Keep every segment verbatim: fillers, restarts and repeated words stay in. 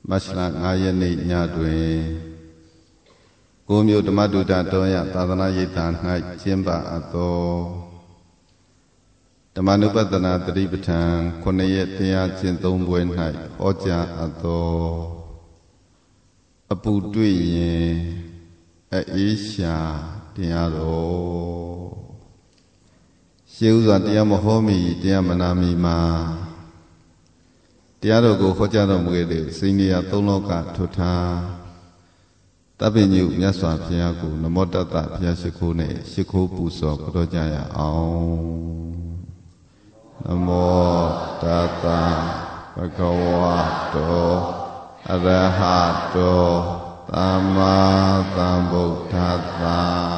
မတ်လငါးရက်နေ့ညတွင်ကိုမျိုးဓမ္မဒုဒတော်ရသာသနာရေးတာ၌ကျင်းပအပ်သောဓမ္မနုပဒနာတတိပဋ္ဌာန်ခုနှစ်ရက်တရားကျင့်သုံးပွဲ၌ဟောကြားအပ်သောအပူတွေ့ရင်အေးရှာတရားတော်ရှေးဥစွာတရားမဟောမီတရားမနာမီမှာတရားတော်ကိုဟောကြားတော်မူခဲ့တဲ့စိန်နေရသုံးလောကထွထားတပ္ပညုမြတ်စွာဘုရားကိုနမောတတ္တဘုရားရှိခိုးနဲ့ရှိခိုးပူဇော်ကြောကြရအောင်နမောတတ္တဘဂဝတောအရဟတောသမ္မာသမ္ဗုဒ္ဓတ္တ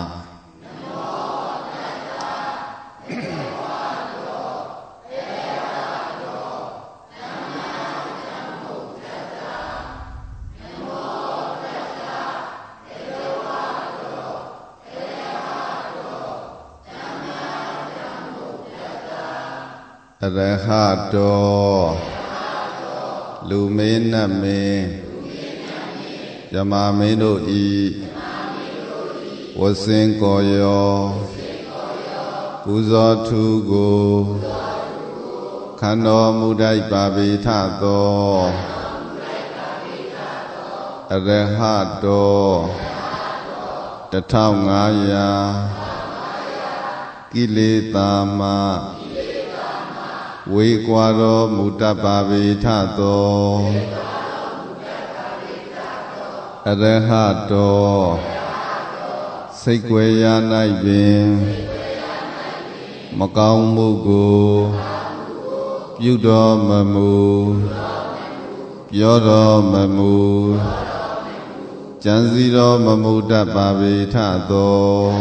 အရဟတောလူမင်းနတ်မင်းယမမင်းတို့ဤဝဆင်းကောယောပူဇော်ထူကိုခန္တော်မူတိုက်ပါပေထသောအရဟတောတထောင်ငါးရာကိလေသာမဝေကွာတော်မူတတ်ပါပေထသောအရဟတောစိတ်ွယ်ရာ၌ပင်မကောင်းမှုကိုပြုတော်မမူပြောတော်မမူကြံစည်တော်မမူတတ်ပါပေထသော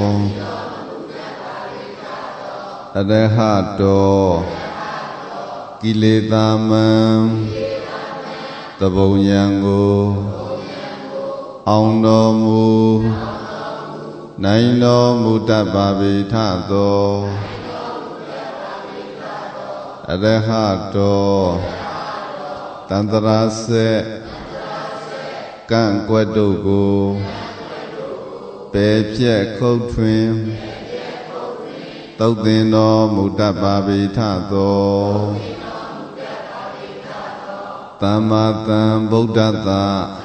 အရဟတောကိလေသာမံသဘုံယံကိုအောင်တော်မူနိုင်တော်မူတတ်ပါပေထသောအရဟတောတန္တရာစေကံ့ကွက်တို့ကိုပယ်ပြက်ခုတ်ထွင်သုတ်သင်တော်မူတတ်ပါပေထသောသမ္မာသမ္ဗုဒ္ဓတ္တ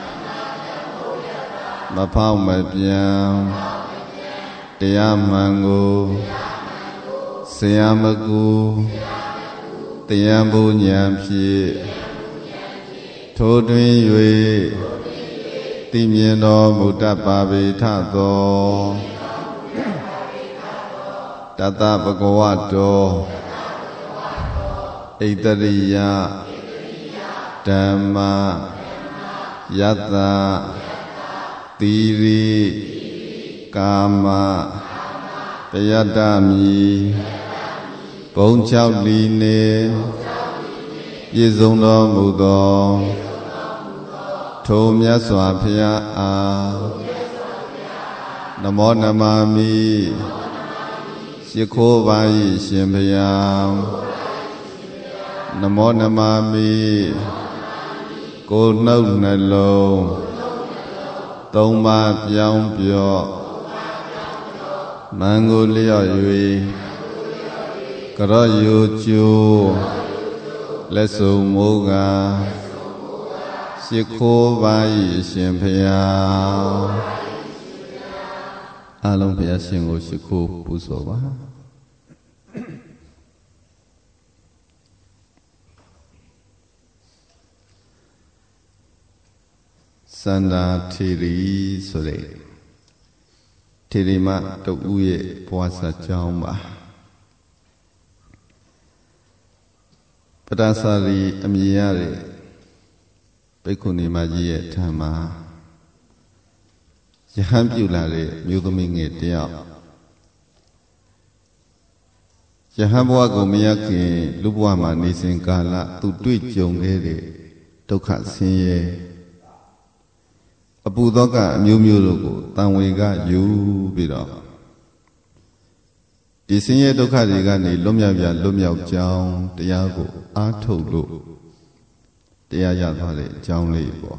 မဖောက်မပြန်တရားမှန်ကိုဆရာမကူတရားဘုဉာဏ်ဖြင့်ထိုတွင်၍သိမြင်တော်မူတတ်ပါပေထသောတတ္တဗဂဝတောဣတရိယဓမ္မယတ္တသီရိကာမပယတ္တမိဘုံ၆လီနေပြည့်စုံတော်မူသောထိုမြတ်စွာဘုရားအားနမောနမမိရှိခိုးပါ၏ရှင်ဘုရားနမောနမမိကိုယ်နှုတ်နှလုံးသုံးပါးပြောင်းပြော့မန်ကိုလျော့၍ကရော့ယူကျိုးလက်စုံမိုးကရှိခိုးပါ၏ရှင်ဘုရားအလုံးဘုရားရှင်ကိုရှိခိုးပူဇော်ပါစန္ဒာထေရီဆိုတဲ့ထေရီမတူဦးရဲ့ဘဝစာကြောင်းပါပတ္တစာရီအမည်ရတဲ့ဘိက္ခုနီမကြီးရဲ့ထံမှာယဟန်ပြုလာတဲ့မျိုးသမီးငယ်တယောက်ယဟန်ဘဝကိုမရခင်လူဘဝမှာနေစဉ်ကာလသူတွေ့ကြုံခဲ့တဲ့ဒုက္ခဆင်းရဲအပူသောကအမျိုးမျိုးတို့ကိုတန်ဝေကယူပြီးတော့ဒီဆင်းရဲဒုက္ခတွေကနေလွတ်မြောက်ပြလွတ်မြောက်ကြောင်းတရားကိုအားထုတ်လို့တရားရသွားတဲ့အကြောင်းလေးပေါ့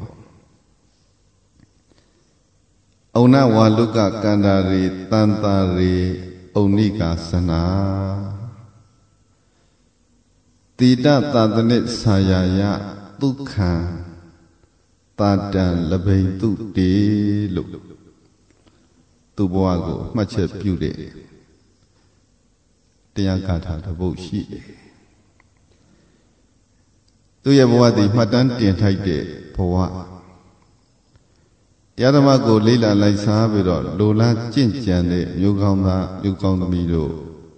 ဩနဝါလုကကန္တာရီတန်တာရီဩနိကာသနာတိတသတနိဆာယာယဒုက္ခံတာတံလဘိန်တုတေလို့သူ့ဘဝကိုမှတ်ချက်ပြုတဲ့တရားဂါထာတစ်ပုဒ်ရှိတယ်သူ့ရဲ့ဘဝတည်မှတ်တမ်းတင်ထိုက်တဲ့ဘဝတရားဓမ္မကိုလေးလာလိုက်စားပြီးတော့လိုလားကြင့်ကြံတဲ့မျိုးကောင်းသားမျိုးကောင်းသမီးတို့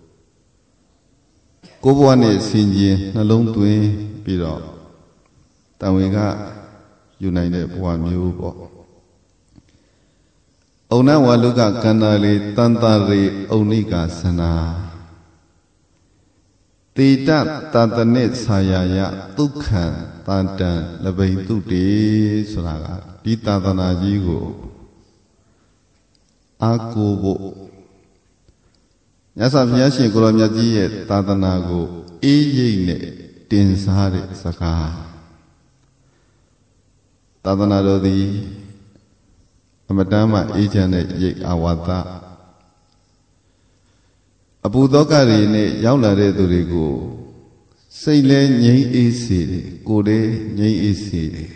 ကိုယ်ဘဝနဲ့ဆင်ခြင်နှလုံးသွင်းပြီးတော့တန်ဝင်ကယူနိုင်တဲ့ဘဝမျိုးပေါ့ဩနဝါလုကကန္တာလေတန်တာရေဩနိကာသနာတိတတတနိဆာယာယဒုက္ခံတန်တံလဘိန်တုတေဆိုတာကဒီသာသနာကြီးကိုအာကိုဖို့မြတ်စွာဘုရားရှင်ကိုရောမြတ်ကြီးရဲ့သာသနာကိုအေးရိပ်နဲ့တင်စားတဲ့စကားသာသနာတော်သည်အမတမ်းမှအေးချမ်းတဲ့ရိပ်အာဝါဒအပူသောကတွေနဲ့ရောက်လာတဲ့သူတွေကိုစိတ်လဲငြိမ်းအေးစေတယ်ကိုယ်လည်းငြိမ်းအေးစေတယ်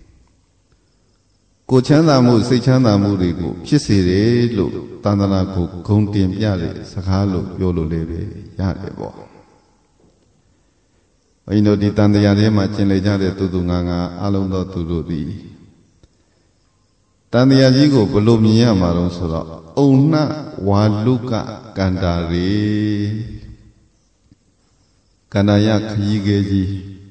ကိုယ်ချမ်းသာမှုစိတ်ချမ်းသာမှုတွေကိုဖြစ်စေတယ်လို့သန္တနာကိုဂုဏ်တင်ပြတဲ့စကားလို့ပြောလို့လည်းပဲရတယ်ပေါ့ဘုန်းကြီးတို့ဒီတန်တရားထဲမှာကျင်လည်ကြတဲ့သူသူငါငါအလုံးသောသူတို့သည်တန်တရားကြီးကိုဘယ်လိုမြင်ရမှာတော့ဆိုတော့ဩနဝါလုကကန္တာရေကန္တာယခရီးခဲကြီး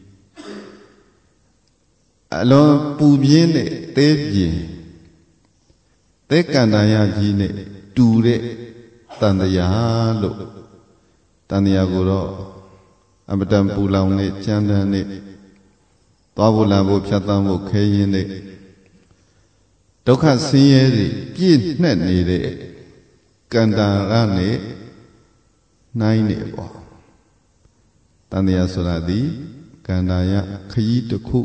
အလွန်ပူပြင်းတဲ့တဲပြင်းတဲကန္တာယကြီးနဲ့တူတဲ့တန်တရားလို့တန်တရားကိုတော့အမတန်ပူလောင်နဲ့ကြမ်းတမ်းနဲ့သွားဖို့လာဖို့ဖြတ်သန်းဖို့ခဲရင်နဲ့ဒုက္ခဆင်းရဲတွေပြည့်နှက်နေတဲ့ကန္တာရနဲ့နိုင်နေပေါ့တန်တရားဆိုတာဒီကန္တာယခရီးတစ်ခု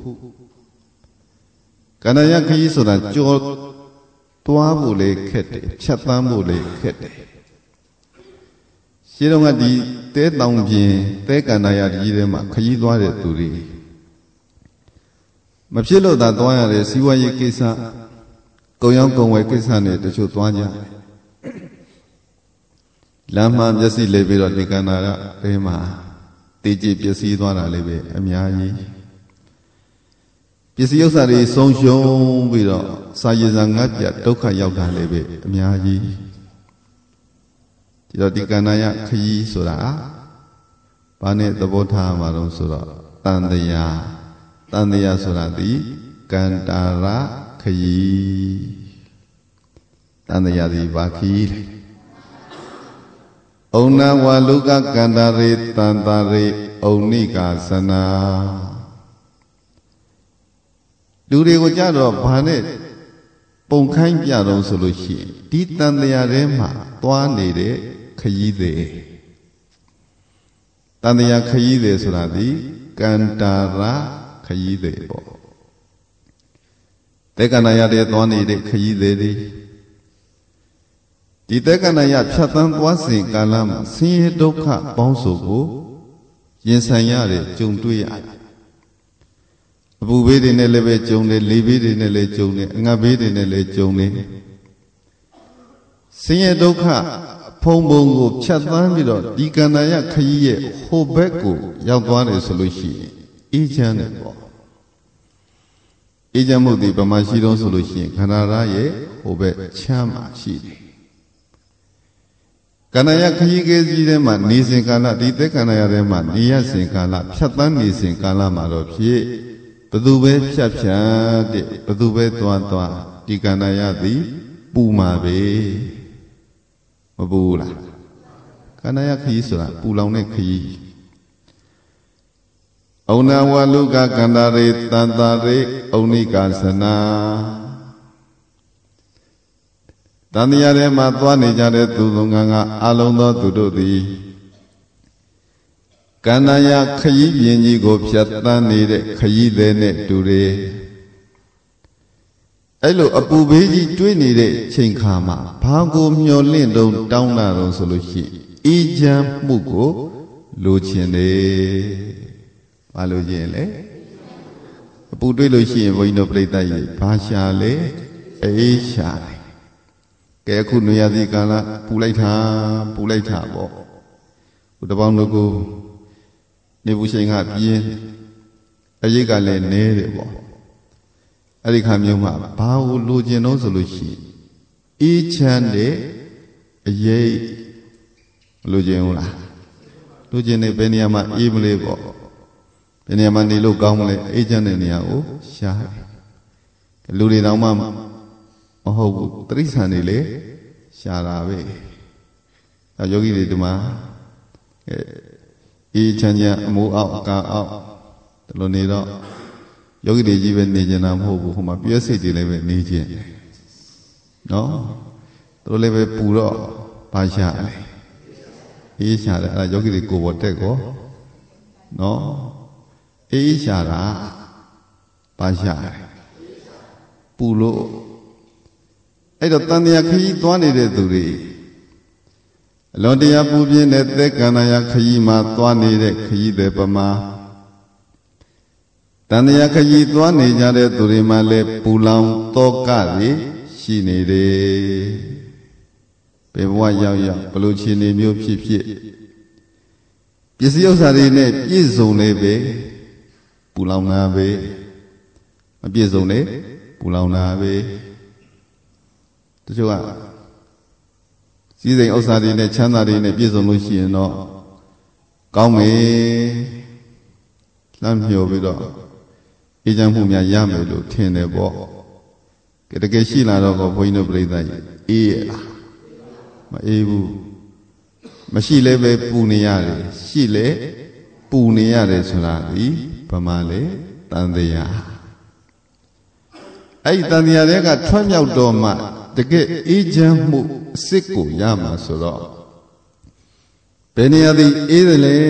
ကန္တာယခရီးဆိုတာကြောသွားဖို့လေခက်တယ်ဖြတ်သန်းဖို့လေခက်တယ်ရှင်းတော့ကဒီတဲတောင်ပြင်တဲကန္တာယကြီးထဲမှာခရီးသွားတဲ့သူတွေမဖြစ်လို့သာသွားရတဲ့စီးပွားရေးကိစ္စကုံရောက်ကုံဝယ်ကိစ္စနဲ့တချို့သွားကြတယ်လမ်းမှာမျက်စိလဲပြီးတော့ဒီကန္တာရအဲမှာတေးကြည်ပျက်စီးသွားတာလေးပဲအများကြီးပစ္စည်းဥစ္စာတွေဆုံးရှုံးပြီးတော့စာရည်စာငတ်ပြဒုက္ခရောက်တာလေးပဲအများကြီးဒီတော့ဒီကန္တာရခရီးဆိုတာဘာနဲ့သဘောထားမှာတော့ဆိုတော့တန်တရားတန်တရားဆိုတာဒီကန္တာရခရီးတန်တရားဒီဘာခရီးလဲဩနဝါလုကကန္တာရေတန်တာရေဩနိကာသနာလူတွေကိုကြတော့ဘာနဲ့ပုံခိုင်းပြတော့ဆိုလို့ရှိရင်ဒီတန်တရားထဲမှာသွားနေတဲ့ခရီးသည်တန်တရားခရီးသည်ဆိုတာဒီကန္တာရခရီးသည်ပေါ့တေကန္နာရတဲ့သွားနေတဲ့ခရီးသည်တွေဒီတေကန္နာရဖြတ်သန်းသွားစဉ်ကာလမှာဆင်းရဲဒုက္ခပေါင်းစုံကိုရင်ဆိုင်ရတဲ့ကြုံတွေ့ရတယ်အပူဘေးတွေနဲ့လည်းပဲကြုံတယ်လေဘေးတွေနဲ့လည်းကြုံတယ်အငတ်ဘေးတွေနဲ့လည်းကြုံတယ်ဆင်းရဲဒုက္ခဖုံဖုံကိုဖြတ်သန်းပြီးတော့ဒီကန္နာယခရီးရဲ့ဟိုဘက်ကိုရောက်သွားတယ်ဆိုလို့ရှိရင်အေးချမ်းတယ်ပေါ့အေးချမ်းမှုဒီဗမာရှိတော့ဆိုလို့ရှိရင်ခန္ဓာရရဲ့ဟိုဘက်ချမ်းမှရှိတယ်ကန္နာယခရီးကဲကြီးထဲမှာနေစဉ်ကာလဒီသက်ကန္နာယထဲမှာနေရစဉ်ကာလဖြတ်သန်းနေစဉ်ကာလမှာတော့ဖြစ်ဘသူပဲဖြတ်ဖြတ်တဲ့ဘသူပဲသွားသွားဒီကန္နာယသည်ပူမှာပဲမပူလားကန္နာယခရီးဆိုတာပူလောင်တဲ့ခရီးဩနဝါလုကကန္တာရေတန်တာရေဩနိကာသနာတန်တရားထဲမှာသွားနေကြတဲ့သူသူငါငါအလုံးသောသူတို့သည်ကန္နာယခရီးပြင်းကြီးကိုဖြတ်တန်းနေတဲ့ခရီးသည်နဲ့တူတယ်အဲ့လိုအပူဘေးကြီးတွေးနေတဲ့ချိန်ခါမှာဘာကိုမျောလင့်တုံတောင်းတာတော့ဆိုလို့ရှိအေးချမ်းမှုကိုလိုချင်တယ်ဘာလိုချင်လဲအပူတွေးလို့ရှိရင်ဘုန်းကြီးတို့ပြိဿကြီးဘာရှာလဲအေးရှာတယ်ကဲအခုနွေရာသီကာလပူလိုက်တာပူလိုက်တာပေါ့ဟိုတပေါင်းတို့ကိုနေဘူးရှိန်ကပြင်းအရိတ်ကလည်းနဲတယ်ပေါ့အဲ့ဒီခါမျိုးမှာဘာကိုလိုချင်တော့ဆိုလို့ရှိရင်အေးချမ်းတဲ့အရေးလိုချင်ဘူးလားလိုချင်နေဘယ်နေရာမှာအေးမလဲပေါ့ဘယ်နေရာမှာနေလို့ကောင်းမလဲအေးချမ်းတဲ့နေရာကိုရှာတယ်လူတွေတောင်မှမဟုတ်ဘူးတိရစ္ဆာန်တွေလေရှာတာပဲအဲယောဂီတွေဒီမှာအေးချမ်းချမ်းအမိုးအောက်အကာအောက်ဒီလိုနေတော့ယောဂီတွေကြီးပဲနေကြတာမဟုတ်ဘူးဟိုမှာပြည့်စိတ်တွေလည်းပဲနေကြတယ်နော်သူတို့လည်းပဲပူတော့ဘာရှာလဲအေးရှာတယ်အဲ့ဒါယောဂီတွေကိုယ်ပေါ်တက်ကောနော်အေးရှာတာဘာရှာလဲပူလို့အဲ့တော့တန်တရားခရီးသွားနေတဲ့သူတွေအလွန်တရာပူပြင်းတဲ့သက်ကန္နာယခရီးမှာသွားနေတဲ့ခရီးသည်ပမာတန်တရားခရီးသွားနေကြတဲ့သူတွေမှာလည်းပူလောင်တောကတွေရှိနေတယ်ဘယ်ဘဝရောက်ရောက်ဘလို့ခြေနေမျိုးဖြစ်ဖြစ်ပစ္စည်းဥစ္စာတွေနဲ့ပြည့်စုံနေပဲပူလောင်တာပဲမပြည့်စုံနေပူလောင်တာပဲတချို့ကစည်းစိမ်ဥစ္စာတွေနဲ့ချမ်းသာတွေနဲ့ပြည့်စုံလို့ရှိရင်တော့ကောင်းမယ်လမ်းမျှော်ပြီးတော့အေးချမ်းမှုများရမယ်လို့ထင်တယ်ပေါ့တကယ်ရှိလာတော့ဘုန်းကြီးတို့ပြိဿကြီးအေးရလားမအေးဘူးမရှိလဲပဲပူနေရတယ်ရှိလဲပူနေရတယ်ဆိုတာဒီဗမာလေတန်တရားအဲ့ဒီတန်တရားတွေကထွက်မြောက်တော့မှတကယ်အေးချမ်းမှုအစစ်ကိုရမှာဆိုတော့ဘယ်နေရာသည်အေးတယ်လဲ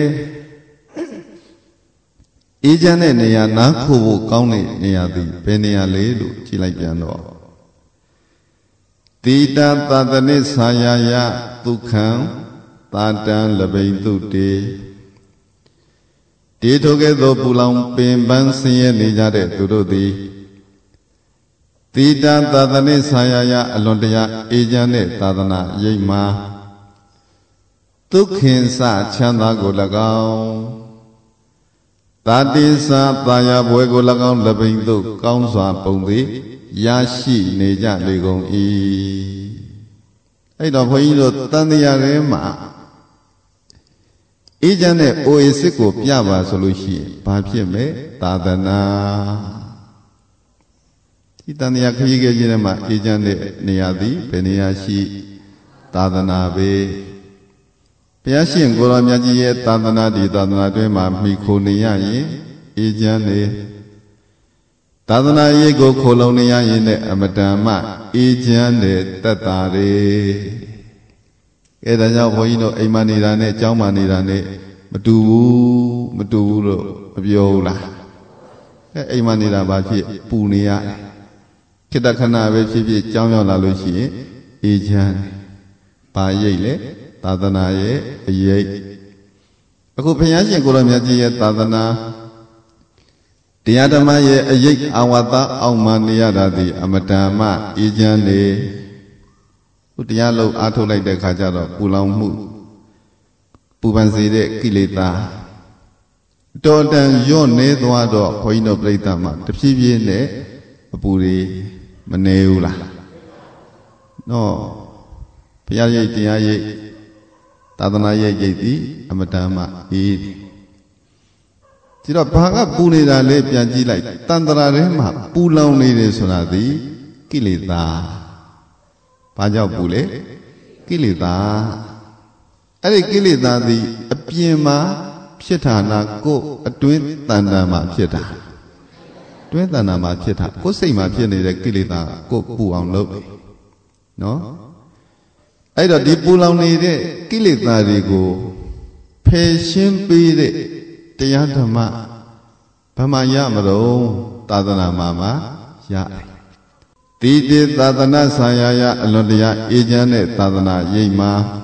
အေးချမ်းတဲ့နေရာနားခိုဖို့ကောင်းတဲ့နေရာသည်ဘယ်နေရာလဲလို့ကြည့်လိုက်ပြန်တော့တိတသတ္တနိဆာယာယဒုက္ခံတာတံလဘိတုတေတေထိုကဲ့သို့ပူလောင်ပင်ပန်းဆင်းရဲနေကြတဲ့သူတို့သည်တိတသတ္တနိဆာယာယအလွန်တရာအေးချမ်းတဲ့သာသနာရိပ်မှာဒုက္ခင်စချမ်းသာကို၎င်းတာတိစသာယာဘွယ်ကို၎င်းလဘိတုကောင်းစွာပုံသည်ရရှိနေကြလေကုန်၏အဲ့တော့ဘုန်းကြီးတို့တန်တရားထဲမှာအေးချမ်းတဲ့အိုအေစစ်ကိုပြပါဆိုလို့ရှိရင်ဘာဖြစ်မဲ့သာသနာဒီတန်တရားခရီးခဲ့ခြင်းထဲမှာအေးချမ်းတဲ့နေရာသည်ဘယ်နေရာရှိသာသနာပဲဘုရားရှင်ကိုရောမြတ်ကြီးရဲ့သာသနာဒီသာသနာတွင်မှာမိခိုနေရရင်အေးချမ်းနေသာသနာရေးကိုခိုလုံနေရရင်နဲ့အမတန်မှအေးချမ်းတဲ့တတ်တာတွေအဲဒါကြောင့်ဘုန်းကြီးတို့အိမ်မနေတာနဲ့ကျောင်းမနေတာနဲ့မတူဘူးမတူဘူးလို့မပြောဘူးလားအဲအိမ်မနေတာဘာဖြစ်ပူနေရခိတ္တခဏပဲဖြစ်ဖြစ်ကျောင်းရောက်လာလို့ရှိရင်အေးချမ်းပါရိတ်လေသာသနာရဲ့အရေးအခုဘုရားရှင်ကိုရောမြတ်ကြီးရဲ့သာသနာတရားဓမ္မရဲ့အရေးအဝတ္တအောင်မှနေရတာဒီအမတန်မှအေးချမ်းနေခုတရားလုံးအားထုတ်လိုက်တဲ့ခါကျတော့ပူလောင်မှုပူပန်စေတဲ့ကိလေသာတော်တန်ညော့နေသွားတော့ဘုန်းကြီးတို့ပြိဿမှာတဖြည်းဖြည်းနဲ့အပူတွေမနေဘူးလားနော်ဘုရားရိပ်တရားရိပ်သာသနာရဲ့ရိပ်သည်အမတန်မှအေးဒီတော့ဘာကပူနေတာလဲပြန်ကြည့်လိုက်တန်တရာထဲမှာပူလောင်နေတယ်ဆိုတာဒီကိလေသာဘာကြောင့်ပူလဲကိလေသာအဲ့ဒီကိလေသာသည်အပြင်မှာဖြစ်တာနာကိုယ်အတွင်းတဏ္ဍာမှာဖြစ်တာတွင်းတဏ္ဍာမှာဖြစ်တာကိုယ်စိတ်မှာဖြစ်နေတဲ့ကိလေသာကိုယ်ပူအောင်လုပ်တယ်နော်အဲ့တော့ဒီပူလောင်နေတဲ့ကိလေသာတွေကိုဘ fashion be the Tayatama Pamayamaro Tadana Mama Ya Didi Tadana Sayaya Alodia Ejane Tadana Yema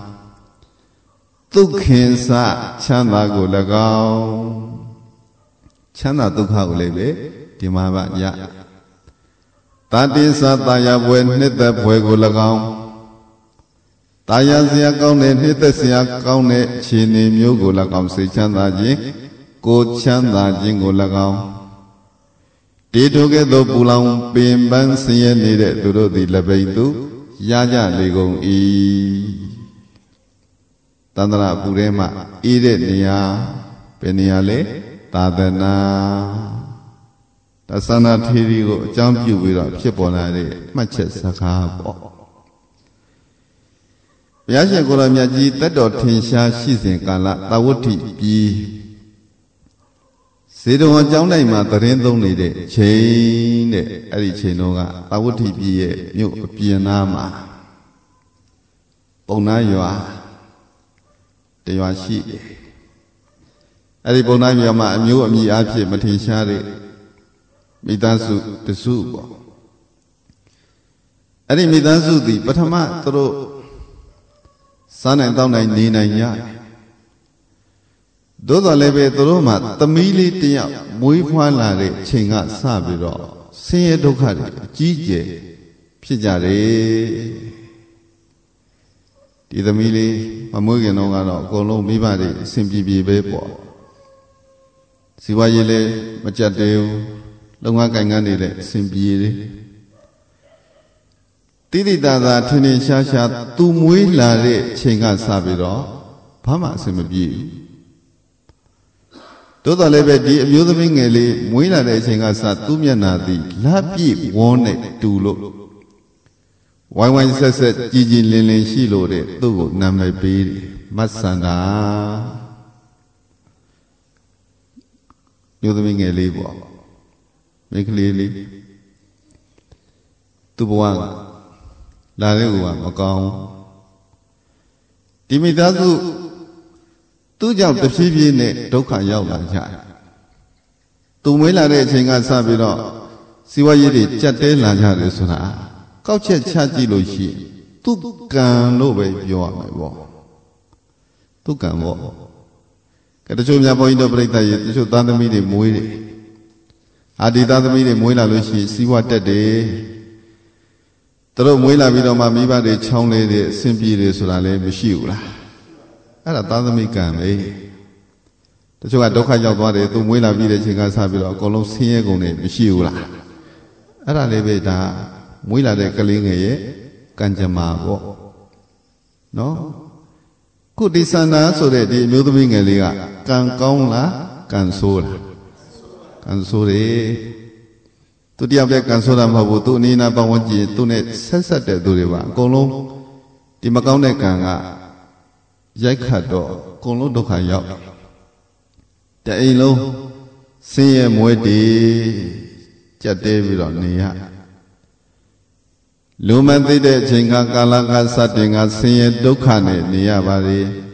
Tukhinsa Chanda Gulagao Chanda Dukha Ulebe Dimaba Ya Tadisa Taya Buen Nita Puegulagao Taya Sia Kaune Nita Sia Kaune Chini Mugulagam Se Chanda Ji Ko Chanda Jingulagao Titoke Do Pulang Pimban Sia Nide Duro Di Labaitu Yaja Ligong I Tandra Purema Ide Nia Peniale Tadana Tasana Tirigo Jampu Vira Chiponare Machet Sakabo Yasha Goramiaji Tado Tinsha Shizin Kala Tawuti Bi Sido Jaunai Matarendo Nide Chain Eri Chenoga Tawuti Bi New Pianama Bonayua Dewashi Eri Bonayama New Ami Api Matinshari Midansu the soup. Eri Midansu the Patama Toro San and down nine nine ya. Dodo leve Toroma, the Mili Tia, Muifalare, Chinga Sabiro, Say Dokari, Gije, Pijare. Did the Mili, Mamugano, Golo, Mibari, simply be vapor. Siwayele, Machateo. Longa Ganganile, Simbi Didi Dada, Tini Shasha, Tu Muilare, Chinga Sabiro, Pama Simibi. Toda leve di Mudamingeli, Muilare Chinga Satumianadi, Lapi, Wone, Tulo. Why one says Gigi Lilin Shilo, Tu Namabi, Masana Mudamingeli. Make clearly to one Larua Macau Timidazu two jump the Fibi Doka Yawa To Mila Chinga Sabiro Siwayiri Chate Laja Resuna Couche Chaji Loshi Tu can no way you are my war. Tu can walk. Catachumia point of break that you done the meeting Mui. Adida the meeting Muila Lushi, see what that day. Throw Muila Vidoma Miba de Chongle de Simpi de Solale Mishula. At a Tadamican, eh? The Choga Doka Yabade to Muila Vida Chinga Sabilo, Colom Siegone, Mishula. At a leveta, Muila de Kalinge, Kanjama. No? Could this sana so that the Mudwing Elia can Kaunla, can sola. Kansore to the Abbe Kansora Mabutu Nina Bawanji to net Sensate Duriva, Golo, the Macone Kanga, Jakado, Golo Dokaya. The Elo, Say Mwedi, Jade Vironia. Luman de Jinga Galanga Satinga, Say Dokane, Niabari.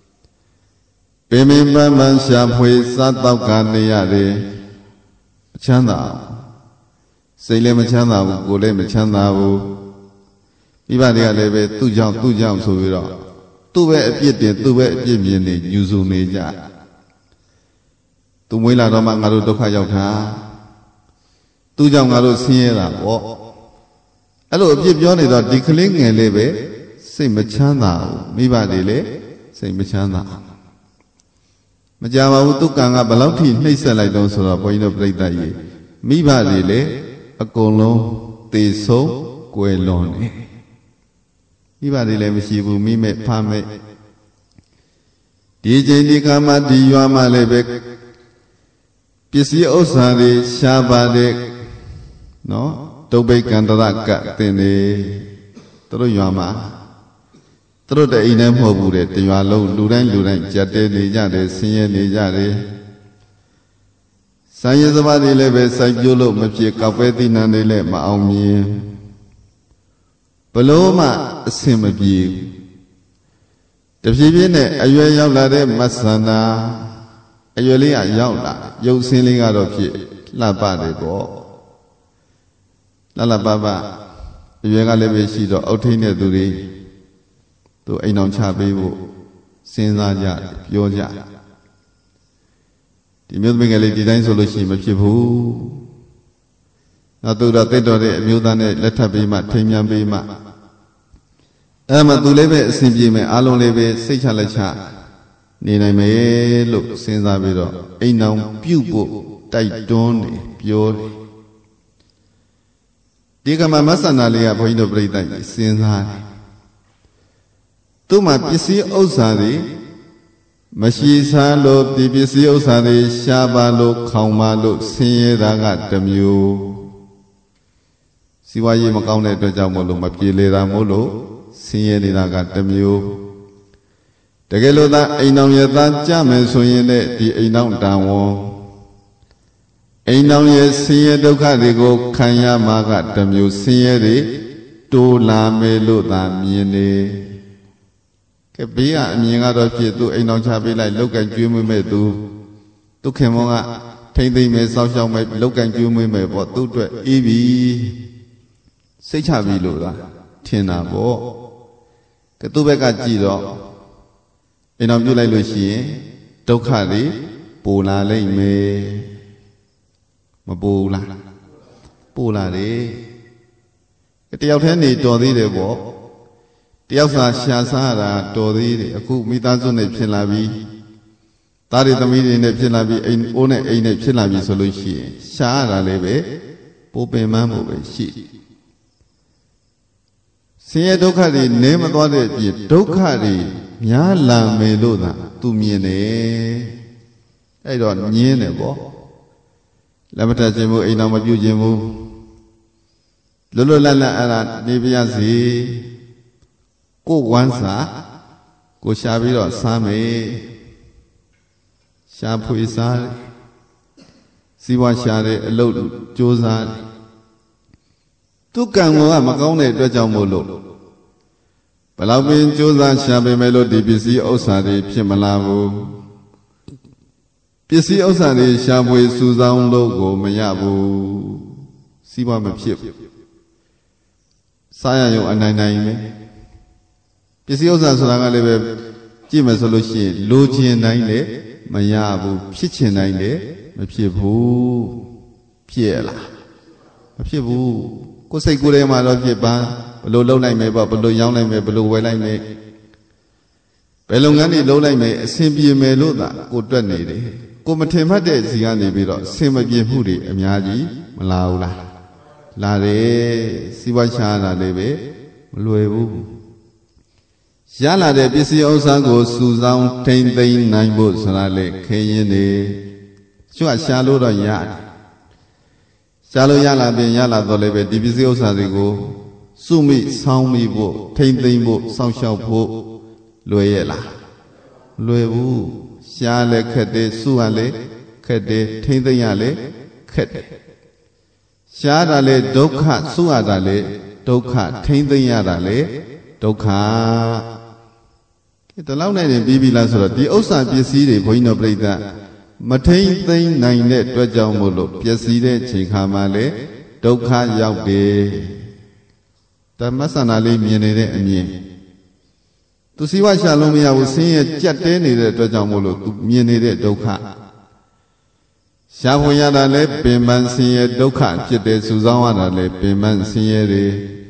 Pemimba Manshampui Satokaniade. Chanda Sele Machanda, Gole Machanda, Ibadia leve, two jump, two jumps over all. Two way a piet, two way a piet, Yuzu Neja. To Willa Romangaru Dokayota. Two jump Garu Sierra, walk. Hello, Pip Johnny, the declining and leve, say Machanda, Mibadile, say Machanda. Majama Utukanga Balauti, Mesa like those who are point of break that ye. Miba dile, a colo, te so, quelone. Miba dile, Mishibu, Mime, Pame. D J Nikama, Diama Lebek, Pisi Osari, Shabade, no, Tobe Kandaraka, Tene, Troyama. Through the Inem Hobure, the Yalo, Luran, Luran, Jate, Nijade, Senior Nijade. Sayazabadi leve, Sayulo, Machi, Cafeti, Nandele, Maomi. Paloma, Simabi. ဖြည်းဖြည်းနဲ့အရွယ်ရောက်လာတဲ့မဆန္ဒအရွယ်လေးကရောက်လာရုပ်ဆင်းလေးကတော့ဖြစ်လှပတယ်ပေါ့လှလှပပအရွယ်ကလည်းပဲရှိတော့အောက်ထိပ်တဲ့သူတွေသူအိမ်အောင်ချပေးဖို့စဉ်းစားကြပြောကြဒီမျိုးသမီးကလေးဒီတိုင်းဆိုလို့ရှိရင်မဖြစ်ဘူးနောက်သူတော့တက်တော်တဲ့အမျိုးသားနဲ့လက်ထပ်ပေးမှထိမ်မြန်ပေးမှအဲ့မှာသူလည်းပဲအစဉ်ပြေမယ်အားလုံးလည်းပဲစိတ်ချလက်ချနေနိုင်မယ်လို့စဉ်းစားပြီးတော့အိမ်အောင်ပြုတ်ဖို့တိုက်တွန်းနေပြောတယ်ဒီကမှာမဆန္ဒလေးကဘုန်းကြီးတို့ပြိဿကြီးစဉ်းစားတယ်သူ့မှာပစ္စည်းဥစ္စာတွေမရှိစားလို့ဒီပစ္စည်းဥစ္စာတွေရှားပါလို့ခေါင်ပါလို့ဆင်းရဲတာကတစ်မျိုးစီဝါရေးမကောင်းတဲ့အတွက်ကြောင့်မို့လို့မပြေလေတာမို့လို့ဆင်းရဲနေတာကတစ်မျိုးတကယ်လို့သာအိမ်တော်ရဲ့သားကြမယ်ဆိုရင်လည်းဒီအိမ်တော်တန်ဝန်အိမ်တော်ရဲ့ဆင်းရဲဒုက္ခတွေကိုခံရမှာကတစ်မျိုးဆင်းရဲတွေတိုးလာမယ်လို့သာမြင်နေကဲဘေးကအမြင်ကတော့ဖြစ်သူအိမ်တော်ချပေးလိုက်လောက်ကကျွေးမွေးမဲ့သူသူခင်မောကထိမ့်သိမ့်မယ်စောက်ရှောက်မယ်လောက်ကကျွေးမွေးမယ်ပေါ့သူ့အတွက်အေးပြီစိတ်ချပြီလို့လားထင်တာပေါ့ကဲသူ့ဘက်ကကြည့်တော့အိမ်တော်ပြုတ်လိုက်လို့ရှိရင်ဒုက္ခတွေပိုလာလိမ့်မယ်မပိုလားပိုလာတယ်တယောက်တည်းနေတော်သေးတယ်ပေါ့တယောက်စာရှာစားတာတော်သေးတယ်အခုမိသားစုနဲ့ဖြစ်လာပြီသားတွေသမီးတွေနဲ့ဖြစ်လာပြီအိမ်အိုးနဲ့အိမ်နဲ့ဖြစ်လာပြီဆိုလို့ရှိရင်ရှာရတာလည်းပဲပိုပင်ပန်းမှုပဲရှိဆင်းရဲဒုက္ခတွေနည်းမသွားတဲ့အပြင်ဒုက္ခတွေများလာမယ်လို့သာသူမြင်တယ်အဲ့တော့ညင်းတယ်ပေါ့လက်မထခြင်းဘူးအိမ်တော်မပြုခြင်းဘူးလွတ်လွတ်လပ်လပ်အဲ့ဒါနေပြရစီကိုဝမ်းစာကိုရှာပြီးတော့စားမယ်ရှာဖွေစားစီးပွားရှာတဲ့အလုပ်ကြိုးစားသူကံကမကောင်းတဲ့အတွက်ကြောင့်မို့လို့ဘလောက်ပင်ကြိုးစားရှာပေမဲ့လို့ဒီပစ္စည်းဥစ္စာတွေဖြစ်မလာဘူးပစ္စည်းဥစ္စာတွေရှာဖွေစုဆောင်းလို့ကိုမရဘူးစီးပွားမဖြစ်ဘူးစားရရုံအနိုင်နိုင်ပဲပစ္စည်းဥစ္စာဆိုတာကလည်းပဲကြည့်မယ်ဆိုလို့ရှိရင်လိုချင်တိုင်းလည်းမရဘူးဖြစ်ချင်တိုင်းလည်းမဖြစ်ဘူးဖြစ်လားမဖြစ်ဘူးကိုယ်စိတ်ကိုယ်ထဲမှာတော့ဖြစ်ပါဘယ်လိုလုပ်နိုင်မယ်ပေါ့ဘယ်လိုရောင်းနိုင်မယ်ဘယ်လိုဝယ်လိုက်မယ်ဘယ်လုပ်ငန်းတွေလုပ်လိုက်မယ်အဆင်ပြေမယ်လို့သာကိုတွက်နေတယ်ကိုမထင်မှတ်တဲ့စီကနေပြီးတော့အဆင်မပြေမှုတွေအများကြီးမလာဘူးလားလာတယ်စီးပွားရှားတာလည်းပဲမလွယ်ဘူးရလာတဲ့ပစ္စည်းဥစ္စာကိုစုဆောင်းထိမ့်သိမ်းနိုင်ဖို့ဆိုတာလေခဲရင်နေကျွတ်ရှာလို့တော့ရတယ်ရှာလို့ရလာပြင်ရလာတော့လည်းပဲဒီပစ္စည်းဥစ္စာတွေကိုစုမိဆောင်းမိဖို့ထိမ့်သိမ်းဖို့စောင့်ရှောက်ဖို့လွယ်ရဲ့လားလွယ်ဘူးရှားလည်းခက်တယ်စုရလည်းခက်တယ်ထိမ့်သိမ်းရလည်းခက်တယ်ရှားတာလေဒုက္ခစုရတာလေဒုက္ခထိမ့်သိမ်းရတာလေဒုက္ခဒီလောက်နဲ့နေပြီးပြီလားဆိုတော့ဒီဥစ္စာပစ္စည်းတွေဘုန်းကြီးတို့ပြိဿမထိမ့်သိမ်းနိုင်တဲ့အတွက်ကြောင့်မို့လို့ပျက်စီးတဲ့ချိန်ခါမှာလေဒုက္ခရောက်တယ်ဓမ္မဆန္ဒလေးမြင်နေတဲ့အမြင်သူစီဝါရှာလို့မရဘူးဆင်းရဲကြက်တဲနေတဲ့အတွက်ကြောင့်မို့လို့သူမြင်နေတဲ့ဒုက္ခရှားဖွေရတာလေပင်ပန်းဆင်းရဲဒုက္ခဖြစ်တယ်စုဆောင်းရတာလေပင်ပန်းဆင်းရဲတွေ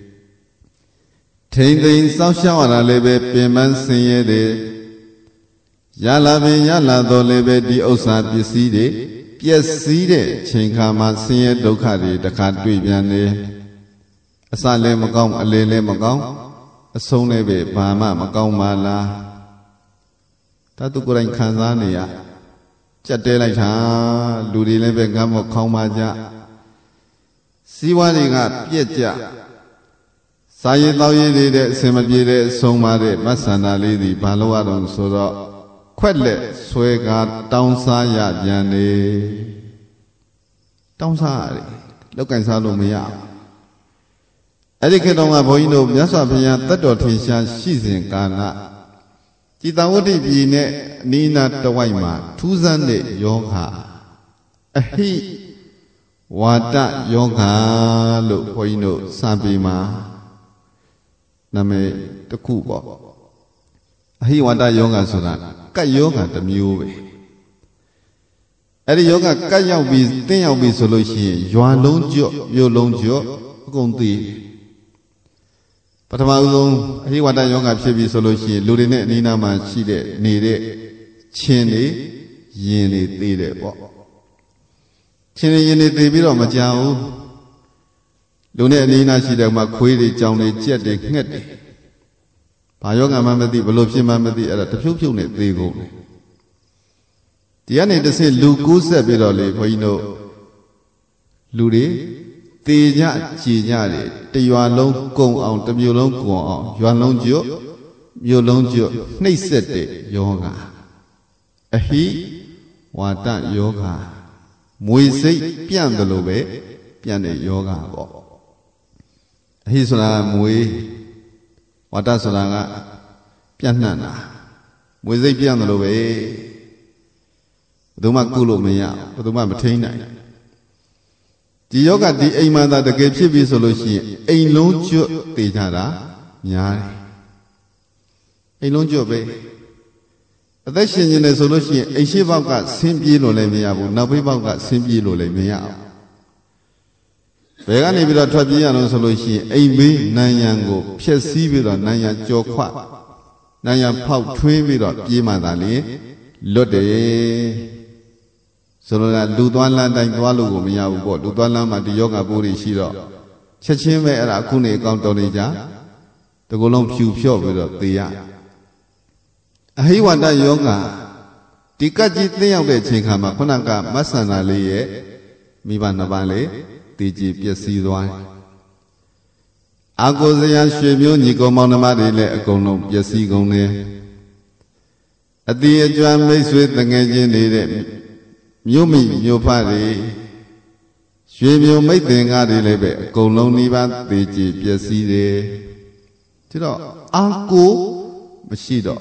ထိမ့်သိမ်းစောင့်ရှောက်ရတာလည်းပဲပင်ပန်းဆင်းရဲတယ်ရလာပင်ရလာတော့လည်းပဲဒီဥစ္စာပစ္စည်းတွေပျက်စီးတဲ့ချိန်ခါမှာဆင်းရဲဒုက္ခတွေတခါတွေ့ပြန်တယ်အစလည်းမကောင်းအလယ်လည်းမကောင်းအဆုံးလည်းပဲဘာမှမကောင်းပါလားဒါသူကိုယ်တိုင်ခံစားနေရကြက်တဲလိုက်တာလူတွေလည်းပဲငမ်းမောခေါင်းပါကြစီးပွားတွေကပြက်ကြစာရေးတောက်ရေးတွေတဲ့အစင်မပြေတဲ့အဆုံးပါတဲ့မဆန္ဒလေးသည်ဘာလို့ရတော့ဆိုတော့ခွက်လက်ဆွဲကားတောင်းစားရပြန်နေတောင်းစားရတယ်လောက်ကင်စားလို့မရဘူးအဲ့ဒီခေတ်တုန်းကဘုန်းကြီးတို့မြတ်စွာဘုရားတတ်တော်ထင်ရှားရှိစဉ်ကာလจิตาวติปีเนี่ยนีนาตะไวมาทุสันเดโยคะอหิวาตะโยคะလို့ဘုန်းကြီးတို့စာပေမှာနာမည်တစ်ခုပေါ့အဟိဝါဒယောဂဆိုတာကတ်ယောဂတစ်မျိုးပဲအဲ့ဒီယောဂကတ်ရောက်ပြီးတင်းရောက်ပြီးဆိုလို့ရှိရင်ရွာလုံးကျွတ်မြို့လုံးကျွတ်အကုန်သိပထမဆုံးအဟိဝါဒယောဂဖြစ်ပြီးဆိုလို့ရှိရင်လူတွေနဲ့အနီးနားမှာရှိတဲ့နေတဲ့ချင်းတွေရင်တွေသိတယ်ပေါ့ချင်းတွေရင်တွေသိပြီးတော့မကြောက်ဘူးလူနဲ့အနီးနားရှိတဲ့မှာခွေးတွေကြောင်တွေကြက်တွေငှက်တွေဘာယောဂမှမသိဘလို့ဖြစ်မှမသိအဲ့ဒါတဖြုတ်ဖြုတ်နဲ့သေကုန်တယ်ဒီကနေတစ်ဆင့်လူကူးဆက်ပြီးတော့လေဘုန်းကြီးတို့လူတွေသေကြကြည်ကြတယ်တရွာလုံးကုံအောင်တစ်မြို့လုံးကုံအောင်ရွာလုံးကျွတ်မြို့လုံးကျွတ်နှိပ်စက်တဲ့ယောဂအဟိဝါဒယောဂမွေစိတ်ပြန့်တယ်လို့ပဲပြန့်တဲ့ယောဂပေါ့အဟိဆိုတာမွေဝါဒဆိုတာကပြန့်နှံ့တာမွေစိတ်ပြန့်တယ်လို့ပဲဘယ်သူမှကုလို့မရဘယ်သူမှမထိန်းနိုင်ဒီယောဂဒီအိမ်မှာသာတကယ်ဖြစ်ပြီဆိုလို့ရှိရင်အိမ်လုံးကျွတ်တည်ကြတာများတယ်အိမ်လုံးကျွတ်ပဲအသက်ရှင်နေတယ်ဆိုလို့ရှိရင်အိမ်ရှိဘောက်ကဆင်းပြေးလို့လည်းမရဘူးနောက်ဘေးဘောက်ကဆင်းပြေးလို့လည်းမရဘူးဘယ်ကနေပြီးတော့ထွက်ပြေးရအောင်ဆိုလို့ရှိရင်အိမ်ဘေးနန်းရံကိုဖျက်ဆီးပြီးတော့နန်းရံကြော်ခွနန်းရံဖောက်ထွင်းပြီးတော့ပြေးမှသာလေလွတ်တယ်ဆိုတော့လူသွားလမ်းတိုင်းသွားလို့ကိုမရဘူးပေါ့လူသွားလမ်းမှာဒီယောဂပိုးတွေရှိတော့ချက်ချင်းပဲအဲ့ဒါအခုနေအကောင့်တော်နေကြတကူလုံးဖြူဖြော့ပြီးတော့သေရအဟိဝါဒယောဂဒီကကြီးသိရောက်တဲ့အချိန်ခါမှာခုနကမဆန္ဒလေးရဲ့မိဘနှစ်ပါးလေးတည်ကြည်ပျက်စီးသွားတယ်အာကိုစရာရွှေမျိုးညီကောင်မောင်နှမတွေလည်းအကုန်လုံးပျက်စီးကုန်တယ်အတိအကျွမ်းမိတ်ဆွေတငယ်ချင်းတွေမြို့မိမြို့ဖတွေရွှေမျိုးမိတ်သင်္ကားတွေလည်းပဲအကုန်လုံးနှိပါသေကြည်ပျက်စီးတယ်ဒါတော့အာကိုမရှိတော့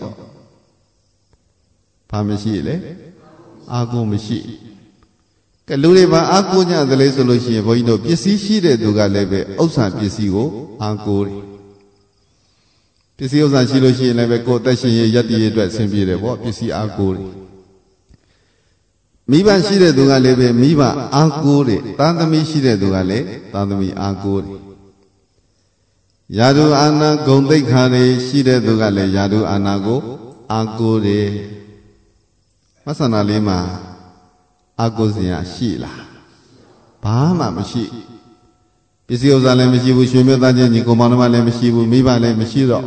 ဘာမရှိလဲအာကိုမရှိကဲလူတွေဘာအာကိုညသလဲဆိုလို့ရှိရင်ဘုန်းကြီးတို့ပစ္စည်းရှိတဲ့သူကလည်းပဲဥစ္စာပစ္စည်းကိုအာကိုတယ်ပစ္စည်းဥစ္စာရှိလို့ရှိရင်လည်းပဲကိုယ်အသက်ရှင်ရရည်တည်ရအတွက်ဆင်ပြေတယ်ပေါ့ပစ္စည်းအာကိုတယ်မိဘရှိတဲ့သူကလည်းပဲမိဘအာကိုတယ်သားသမီးရှိတဲ့သူကလည်းသားသမီးအာကိုတယ်ယာတုအာနာဂုံသိက္ခာတွေရှိတဲ့သူကလည်းယာတုအာနာကိုအာကိုတယ်မဆန္ဒလေးမှာအာကိုစရာရှိလားဘာမှမရှိပစ္စည်းဥစ္စာလည်းမရှိဘူးရွှေမျိုးသားချင်းညီကောင်မောင်နှမလည်းမရှိဘူးမိဘလည်းမရှိတော့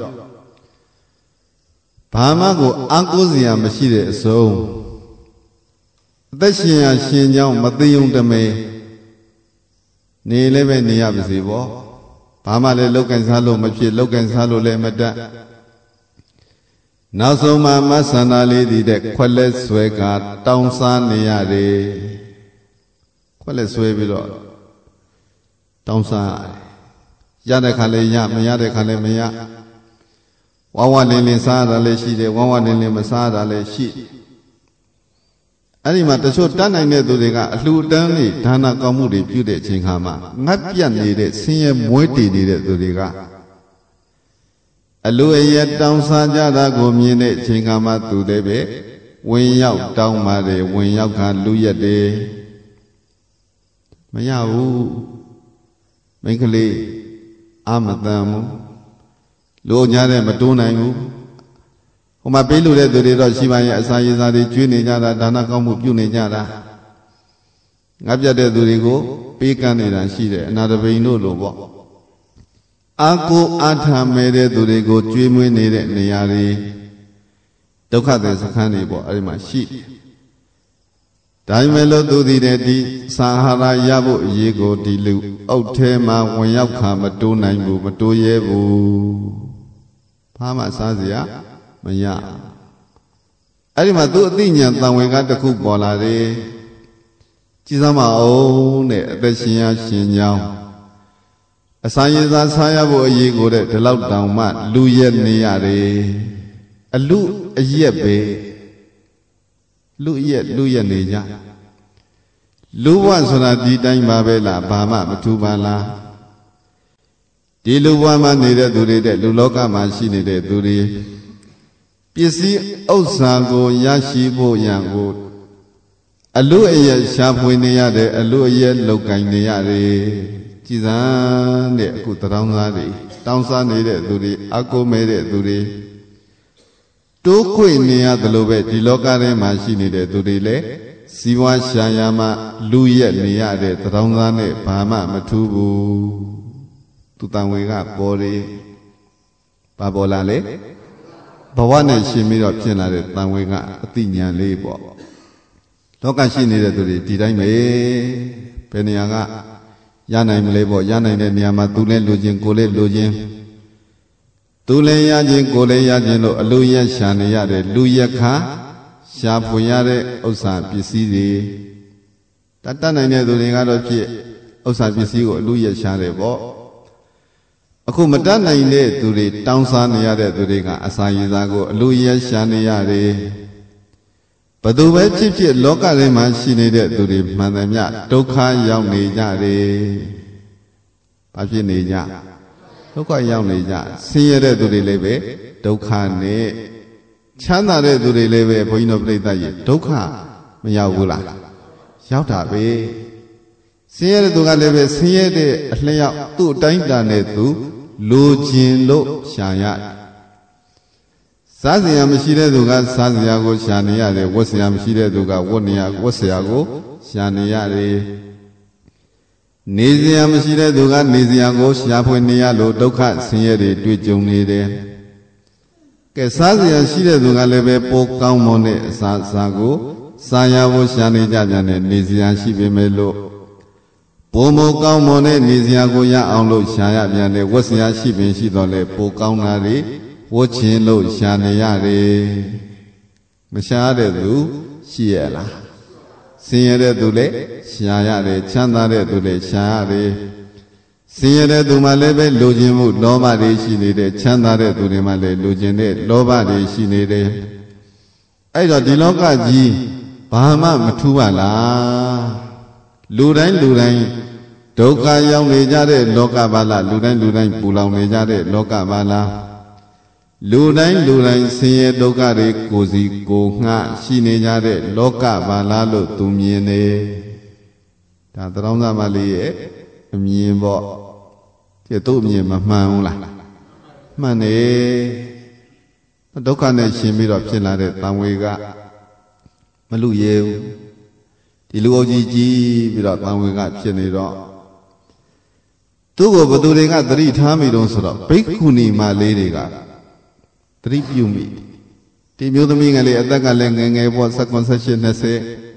ဘာမှကိုအာကိုစရာမရှိတဲ့အစုံအသက်ရှင်ရရှင်ကြောင်းမသိုံတမဲနေလည်းပဲနေရပါစေပေါ့ဘာမှလည်းလောက်ကင်စားလို့မဖြစ်လောက်ကင်စားလို့လည်းမတတ်နောက်ဆုံးမှမဆန္ဒလေးတည်တဲ့ခွက်လက်ဆွဲကတောင်းစားနေရတယ်ခွက်လက်ဆွဲပြီးတော့တောင်းစားရတဲ့ခါလည်းရမရတဲ့ခါလည်းမရဝဝလင်းလင်းစားတာလည်းရှိတယ်ဝဝလင်းလင်းမစားတာလည်းရှိအဲ့ဒီမှာတချို့တတ်နိုင်တဲ့သူတွေကအလှူတန်းလေးဒါနကောင်းမှုတွေပြုတဲ့အချိန်ခါမှာငတ်ပြတ်နေတဲ့ဆင်းရဲမွဲတည်နေတဲ့သူတွေကအလိုအယက်တောင်းစားကြတာကိုမြင်တဲ့အချိန်ခါမှာသူတွေပဲဝင်ရောက်တောင်းပါတယ်ဝင်ရောက်ခါလူရက်တယ်မရဘူးမိန်းကလေးအာမတန်ဘူးလူအညာတဲ့မတိုးနိုင်ဘူးဟိုမှာပေးလို့တဲ့သူတွေတော့ရှိပါရဲ့အစာရေစာတွေကျွေးနေကြတာဒါနကောင်းမှုပြုနေကြတာငါပြတ်တဲ့သူတွေကိုပေးကမ်းနေတာရှိတယ်အနာတပိန်တို့လိုပေါ့အာကိုအာထမဲ့တဲ့သူတွေကိုကျွေးမွေးနေတဲ့နေရာတွေဒုက္ခသည်စခန်းတွေပေါ့အဲ့ဒီမှာရှိတယ်ဒါပေမဲ့လို့သူတည်တဲ့ဒီစာဟာရရဖို့အရေးကိုဒီလူအုပ်ထဲမှာဝင်ရောက်ခါမတိုးနိုင်ဘူးမတိုးရဲဘူးဘာမှစားစရာမရအဲ့ဒီမှာသူအသိဉာဏ်တန်ဝင်ကတစ်ခုပေါ်လာတယ်ကြည်စမ်းမအောင်တဲ့အသက်ရှင်ရရှင်ကြောင်းအစာရည်စားစားရဖို့အရေးကိုတဲ့ဒီလောက်တောင်မှလူရက်နေရတယ်အလူအရက်ပဲလူရက်လူရက်နေကြလူဘဝဆိုတာဒီတိုင်းပါပဲလားဘာမှမထူပါလားဒီလူဘဝမှာနေတဲ့သူတွေတဲ့လူလောကမှာရှိနေတဲ့သူတွေပစ္စည်းဥစ္စာကိုရရှိဖို့ရန်ကိုအလူအရက်ရှာဖွေနေရတယ်အလူအရက်လောက်ကင်နေရတယ်ကြည်စမ်းတဲ့အခုတောင်းစားတွေတောင်းစားနေတဲ့သူတွေအကိုမဲတဲ့သူတွေတိုးခွေနေရတယ်လို့ပဲဒီလောကထဲမှာရှိနေတဲ့သူတွေလည်းစီဝါရှာယာမှာလူရက်နေရတဲ့တောင်းစားနဲ့ဘာမှမထူးဘူးသူတန်ဝေကပေါ်တယ်ဘာပေါ်လာလဲဘဝနဲ့ရှင်ပြီးတော့ဖြစ်လာတဲ့တန်ဝေကအသိဉာဏ်လေးပေါ့လောကရှိနေတဲ့သူတွေဒီတိုင်းပဲဘယ်နေရာကရနိုင်မလဲပေါ့ရနိုင်တဲ့နေရာမှာသူလည်းလူချင်းကိုလည်းလူချင်းသူလည်းရချင်းကိုလည်းရချင်းလို့အလိုရက်ရှာနေရတယ်လူရက်ခါရှာဖွေရတဲ့ဥစ္စာပစ္စည်းတွေတတ်တတ်နိုင်တဲ့သူတွေကတော့ဖြစ်ဥစ္စာပစ္စည်းကိုအလိုရက်ရှာတယ်ပေါ့အခုမတတ်နိုင်တဲ့သူတွေတောင်းစားနေရတဲ့သူတွေကအစာရည်စားကိုအလိုရက်ရှာနေရတယ်ဘယ်သူပဲဖြစ်ဖြစ်လောကထဲမှာရှိနေတဲ့သူတွေမှန်တယ်မြဒုက္ခရောက်နေကြတယ်။ဘာဖြစ်နေကြဒုက္ခရောက်နေကြဆင်းရဲတဲ့သူတွေလည်းပဲဒုက္ခနဲ့ချမ်းသာတဲ့သူတွေလည်းပဲဘုန်းကြီးတို့ပြိဿကြီးဒုက္ခမရောက်ဘူးလားရောက်တာပဲဆင်းရဲတဲ့သူကလည်းပဲဆင်းရဲတဲ့အလျောက်သူ့အတိုင်းတာနဲ့သူလိုချင်လို့ရှာရစားစရာမရှိတဲ့သူကစားစရာကိုရှာနေရတယ်ဝတ်စရာမရှိတဲ့သူကဝတ်နေရဝတ်စရာကိုရှာနေရတယ်နေစရာမရှိတဲ့သူကနေစရာကိုရှာဖွေနေရလို့ဒုက္ခဆင်းရဲတွေတွေ့ကြုံနေတယ်ကဲစားစရာရှိတဲ့သူကလည်းပဲပိုကောင်းမွန်တဲ့အစာအစာကိုစားရဖို့ရှာနေကြပြန်တယ်နေစရာရှိပေမဲ့လို့ပိုမိုကောင်းမွန်တဲ့နေစရာကိုရအောင်လို့ရှာရပြန်တယ်ဝတ်စရာရှိပင်ရှိတော့လေပိုကောင်းတာတွေဝတ်ချင်လို့ရှာနေရတယ်မရှာတဲ့သူရှိရလားဆင်းရဲတဲ့သူလည်းရှာရတယ်ချမ်းသာတဲ့သူလည်းရှာရတယ်ဆင်းရဲတဲ့သူမှလည်းပဲလူချင်းမှုလောဘတွေရှိနေတယ်ချမ်းသာတဲ့သူတွေမှလည်းလူချင်းတဲ့လောဘတွေရှိနေတယ်အဲ့တော့ဒီလောကကြီးဘာမှမထူးပါလားလူတိုင်းလူတိုင်းဒုက္ခရောက်နေကြတဲ့လောကပါလားလူတိုင်းလူတိုင်းပူလောင်နေကြတဲ့လောကပါလားလူတိုင်းလူတိုင်းဆင်းရဲဒုက္ခတွေကိုစီကိုငှရှိနေကြတဲ့လောကပါလားလို့သူမြင်နေဒါသရောင်းသားမလေးရဲ့အမြင်ပေါ့ဒီသူ့အမြင်မမှန်ဘူးလားမှန်နေဒုက္ခနဲ့ရှင်ပြီးတော့ဖြစ်လာတဲ့တန်ဝေကမလူရဲဘူးဒီလူအုပ်ကြီးကြီးပြီးတော့တန်ဝေကဖြစ်နေတော့သူ့ကိုဘသူတွေကသတိထားမိတော့ဆိုတော့ဘိက္ခုနီမလေးတွေကသတိပြုမိဒီမျိုးသမီးကလေးအသက်ကလည်းငယ်ငယ်ပေါ့၁၇ ၁၈ ၂၀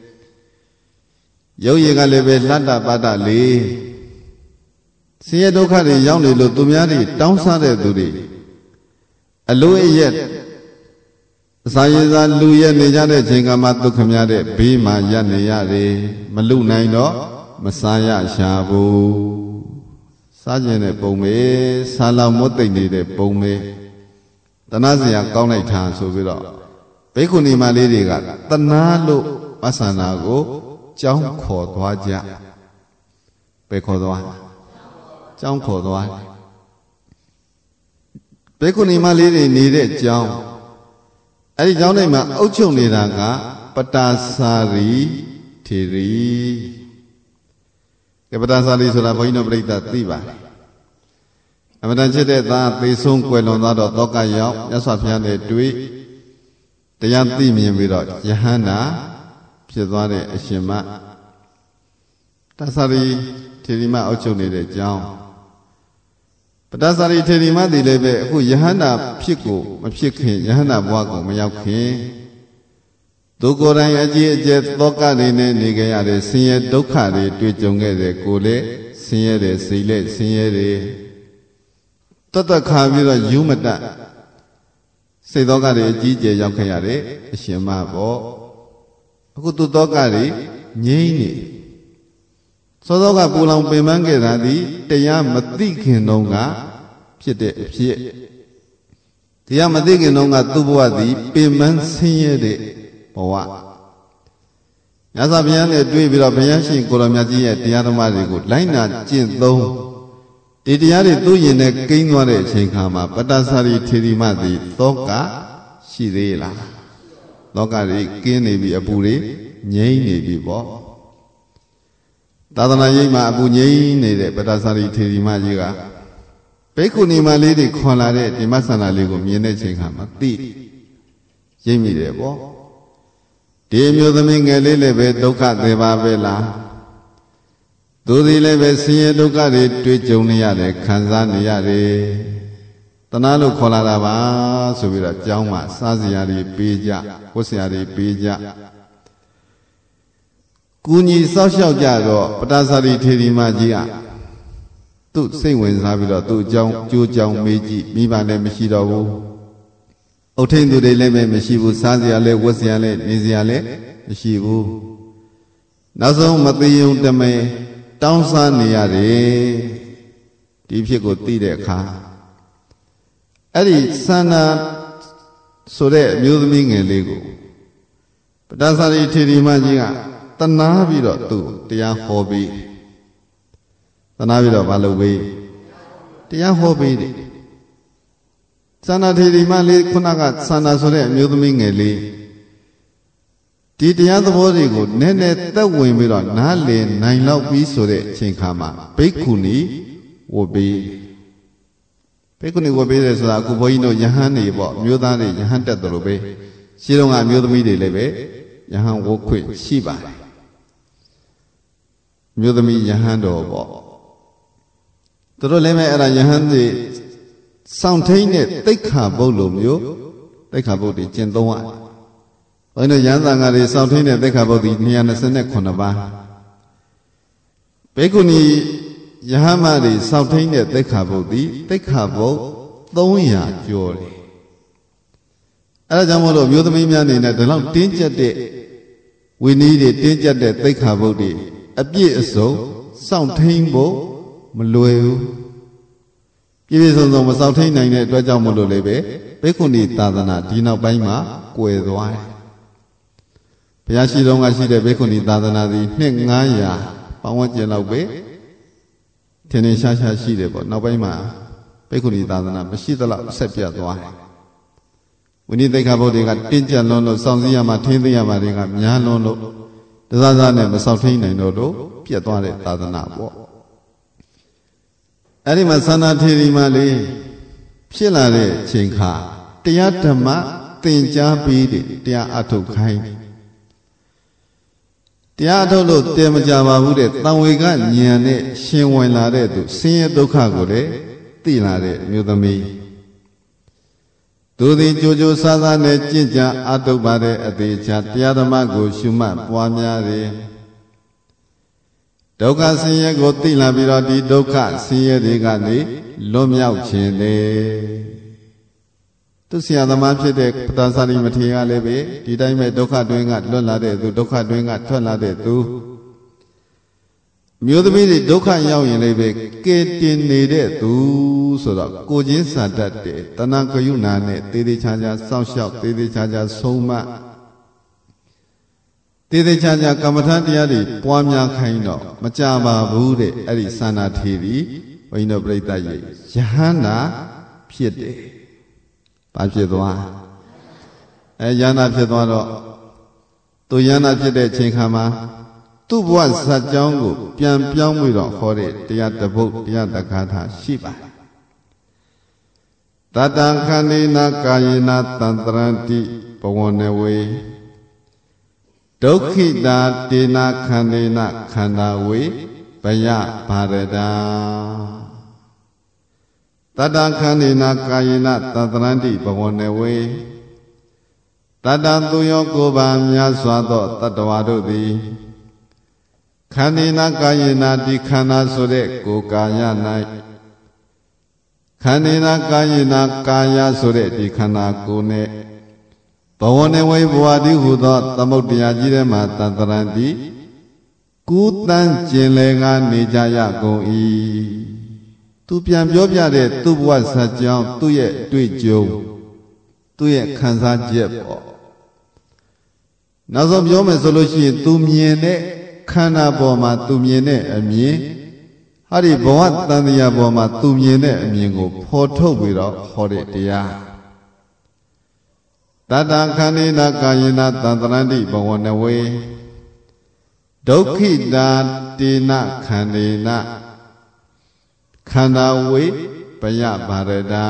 ရုပ်ရည်ကလည်းပဲလှတ္တပါတလေးဆင်းရဲဒုက္ခတွေရောက်နေလို့သူများတွေတောင်းစားတဲ့သူတွေအလိုအရက်အစာရည်စားလူရက်နေကြတဲ့ချိန်ကမှဒုက္ခများတဲ့ဘေးမှာရပ်နေရတယ်မလူနိုင်တော့မစားရရှာဘူးစားကျင်တဲ့ပုံပဲစားလောက်မွတ်သိမ့်နေတဲ့ပုံပဲတနာစရာကောင်းလိုက်တာဆိုပြီးတော့ဘိက္ခုနီမလေးတွေကတနာလို့ပဿနာကိုကြောင်းခေါ်သွားကြပဲခေါ်သွားကြောင်းခေါ်သွားဘိက္ခုနီမလေးတွေနေတဲ့ကြောင်းအဲ့ဒီကြောင်းထဲမှာအုပ်ချုပ်နေတာကပတာစာရီထေရီကပတာစာရီဆိုတာဘုန်းကြီးတို့ပြိဿသိပါတယ်အမှန်တန်ချစ်တဲ့သားသေဆုံးကွယ်လွန်သွားတော့တောကရောက်မြတ်စွာဘုရားနဲ့တွေ့တရားသိမြင်ပြီးတော့ယဟန္တာဖြစ်သွားတဲ့အရှင်မတသရီထေရီမအုပ်ချုပ်နေတဲ့အကြောင်းပတသရီထေရီမတည်လည်းပဲအခုယဟန္တာဖြစ်ကိုမဖြစ်ခင်ယဟန္တာဘဝကိုမရောက်ခင်သူကိုယ်တိုင်အကြည့်အကျက်သောကတွေနဲ့နေကြရတဲ့ဆင်းရဲဒုက္ခတွေတွေ့ကြုံခဲ့တဲ့ကိုယ်လည်းဆင်းရဲတယ်စိတ်လည်းဆင်းရဲတယ်တတ်တခါပြီးတော့ယူမတတ်စိတ်သောကတွေအကြီးကျယ်ရောက်ခဲ့ရတဲ့အရှင်မပေါ့အခုသူသောကတွေငြိမ့်နေသောသောကပူလောင်ပင်ပန်းခဲ့တာဒီတရားမသိခင်တုန်းကဖြစ်တဲ့အဖြစ်တရားမသိခင်တုန်းကသူ့ဘဝသည်ပင်ပန်းဆင်းရဲတဲ့ဘဝမြတ်စွာဘုရားနဲ့တွေ့ပြီးတော့ဘုရားရှင်ကိုရောမြတ်ကြီးရဲ့တရားဓမ္မတွေကိုလိုက်နာကျင့်သုံးဒီတရားတွေသူ့ရင်နဲ့ကိန်းသွားတဲ့အချိန်ခါမှာပတ္တသရိထေရီမသည်သောကရှိသေးလားသောကတွေကင်းနေပြီအပူတွေငြိမ့်နေပြီပေါ့သာသနာ့ရိပ်မှာအပူငြိမ့်နေတဲ့ပတ္တသရိထေရီမကြီးကဘိက္ခုနီမလေးတွေခွန်လာတဲ့ဒီမဆန္ဒလေးကိုမြင်တဲ့ချိန်ခါမှာသိရိပ်မိတယ်ပေါ့ဒီမျိုးသမီးငယ်လေးလည်းပဲဒုက္ခသေးပါပဲလားသူသည်လည်းပဲဆင်းရဲဒုက္ခတွေတွေ့ကြုံနေရတယ်ခံစားနေရတယ်တနာလို့ခေါ်လာတာပါဆိုပြီးတော့ကျောင်းမှာစားစရာတွေပေးကြဝတ်စရာတွေပေးကြကူညီစောင့်ရှောက်ကြတော့ပတ္တသရိထေရီမကြီးကသူ့စိတ်ဝင်စားပြီးတော့သူ့အကြောင်းကြိုးကြောင်မေးကြည့်မိဘလည်းမရှိတော့ဘူးအုတ်ထိန်သူတွေလည်းပဲမရှိဘူးစားစရာလည်းဝတ်စရာလည်းနေစရာလည်းမရှိဘူးနောက်ဆုံးမသိုံတမဲတောင်းစားနေရတယ်ဒီဖြစ်ကိုသိတဲ့အခါအဲ့ဒီသန္တာဆိုတဲ့အမျိုးသမီးငယ်လေးကိုပတ္တသရိထေရီမကြီးကတနာပြီးတော့သူ့တရားဟောပြီးတနာပြီးတော့မလုပ်ပေးတရားဟောပေးတယ်သန္တာထေရီမလေးခုနကသန္တာဆိုတဲ့အမျိုးသမီးငယ်လေးဒီတရားသဘောတွေကိုနည်းနည်းသက်ဝင်ပြီးတော့နားလည်နိုင်လောက်ပြီးဆိုတဲ့အချိန်ခါမှာဘိက္ခုနီဝတ်ပေးဘိက္ခုနီဝတ်ပေးတယ်ဆိုတာအခုဘုန်းကြီးတို့ယဟန်နေပေါ့မျိုးသားတွေယဟန်တက်တယ်လို့ပဲရှင်းတော့ကအမျိုးသမီးတွေလည်းပဲယဟန်ဝတ်ခွင့်ရှိပါတယ်မျိုးသမီးယဟန်တော်ပေါ့သူတို့လည်းပဲအဲ့ဒါယဟန်တွေစောင့်ထိန်တဲ့တိတ်ခါပုတ်လိုမျိုးတိတ်ခါပုတ်တွေကျင့်သုံးရတယ်ဘုန်းကြီးတို့ရဟန်းသံဃာတွေစောင့်ထိန်တဲ့တိတ်ခါပုတ်ဒီ၂၂၇ပါးဘိက္ခုနီယဟမတွေစောင့်ထိန်တဲ့တိတ်ခါပုတ်ဒီတိတ်ခါပုတ်၃ရာကျော်တယ်အဲဒါကြောင့်မို့လို့မျိုးသမီးများအနေနဲ့ဒီလောက်တင်းကျပ်တဲ့ဝိနည်းတွေတင်းကျပ်တဲ့တိတ်ခါပုတ်တွေအပြည့်အစုံစောင့်ထိန်ဖို့မလွယ်ဘူးပြည့်ပြည့်စုံစုံမစောင့်ထိန်နိုင်တဲ့အတွက်ကြောင့်မို့လို့လည်းပဲဘိက္ခုနီသာသနာဒီနောက်ပိုင်းမှာကွယ်သွားတယ်ဘုရားရှိတော်ကရှိတဲ့ဘိက္ခုနီသာသနာသည်နှစ်၅ရာပတ်ဝန်းကျင်လောက်ပဲထင်ထင်ရှားရှားရှိတယ်ပေါ့နောက်ပိုင်းမှာဘိက္ခုနီသာသနာမရှိသလောက်ဆက်ပြတ်သွားတယ်ဝိနည်းသိက္ခာပုဒ်တွေကတင်းကျပ်လွန်းလို့စောင့်စည်းရမှာထိန်းသိမ်းရမှာတွေကများလွန်းလို့တစားစားနဲ့မစောင့်ထိန်နိုင်တော့လို့ပြတ်သွားတဲ့သာသနာပေါ့အဲ့ဒီမှာသန္တာထေရီမလေးဖြစ်လာတဲ့အချိန်ခါတရားဓမ္မသင်ကြားပြီးတယ်တရားအထုတ်ခိုင်းတရားအထုတ်လို့တည်မကြပါဘူးတဲ့တန်ဝေကဉာဏ်နဲ့ရှင်ဝင်လာတဲ့သူဆင်းရဲဒုက္ခကိုလည်းသိလာတဲ့အမျိုးသမီးသူသည်ကြိုကြိုစားစားနဲ့ကြင့်ကြအထုတ်ပါတဲ့အသေးချာတရားဓမ္မကိုရှုမှတ်ပွားများတယ်ဒုက္ခဆင်းရဲကိုသိလာပြီးတော့ဒီဒုက္ခဆင်းရဲတွေကနေလွတ်မြောက်ခြင်းလေသူဆရာသမားဖြစ်တဲ့ပတ္တသရိမထေရကလည်းပဲဒီတိုင်းပဲဒုက္ခတွင်းကလွတ်လာတဲ့သူဒုက္ခတွင်းကထွက်လာတဲ့သူမျိုးသမီးတွေဒုက္ခရောက်ရင်လည်းပဲကဲတင်နေတဲ့သူဆိုတော့ကိုချင်းစာတတ်တဲ့တဏှကယုဏနဲ့တေးသေးချာချာစောင့်ရှောက်တေးသေးချာချာဆုံးမတေးသေးချာချာကမ္မထာတရားတွေပွားများခိုင်းတော့မကြပါဘူးတဲ့အဲ့ဒီသန္တာထေရီဘုန်းကြီးတို့ပြိဿရဲ့ယဟန္တာဖြစ်တယ်။ဘာဖြစ်သွားအဲယန္တာဖြစ်သွားတော့သူယန္တာဖြစ်တဲ့ချိန်ခါမှာသူ့ဘဝဇာတ်ကြောင်းကိုပြန်ပြောင်းပြီးတော့ဟောတဲ့တရားတပုတ်တရားတက္ကထာရှိပါတယ်တတံခန္ဓေနာကာယေနာတံတရန္တိဘဝနဝေဒုက္ခိတာတေနာခန္ဓေနာခန္ဓာဝေဘယဘာရတာတတံခန္ဓေနာကာယေနာတံတရန္တိဘဝနဝေတတံသူယောကိုယ်ပါများစွာသောတတ္တဝါတို့သည်ခန္ဓေနာကာယေနာဒီခန္ဓာဆိုတဲ့ကိုယ်ကာယ၌ခန္ဓေနာကာယေနာကာယဆိုတဲ့ဒီခန္ဓာကိုယ်နဲ့ဘဝနေဝေဘဝတိဟုသောသမုဒ္ဒရာကြီးထဲမှာတတရန္တိကူးတန်းကျင်လေကနေကြရကုန်၏သူပြန်ပြောပြတဲ့သူ့ဘဝဇာတ်ကြောင်းသူ့ရဲ့အတွေ့အကြုံသူ့ရဲ့ခံစားချက်ပေါ့နောက်ဆုံးပြောမယ်ဆိုလို့ရှိရင်သူမြင်တဲ့ခန္ဓာပေါ်မှာသူမြင်တဲ့အမြင်ဟာဒီဘဝတန်တရားပေါ်မှာသူမြင်တဲ့အမြင်ကိုဖော်ထုတ်ပြီးတော့ဟောတဲ့တရားတတ္တခန္ဓေနာကာယေနသန္တရန္တိဘဝနဝေဒုက္ခိတာတေနခန္ဓေနခန္ဓာဝေပယဘာရတာ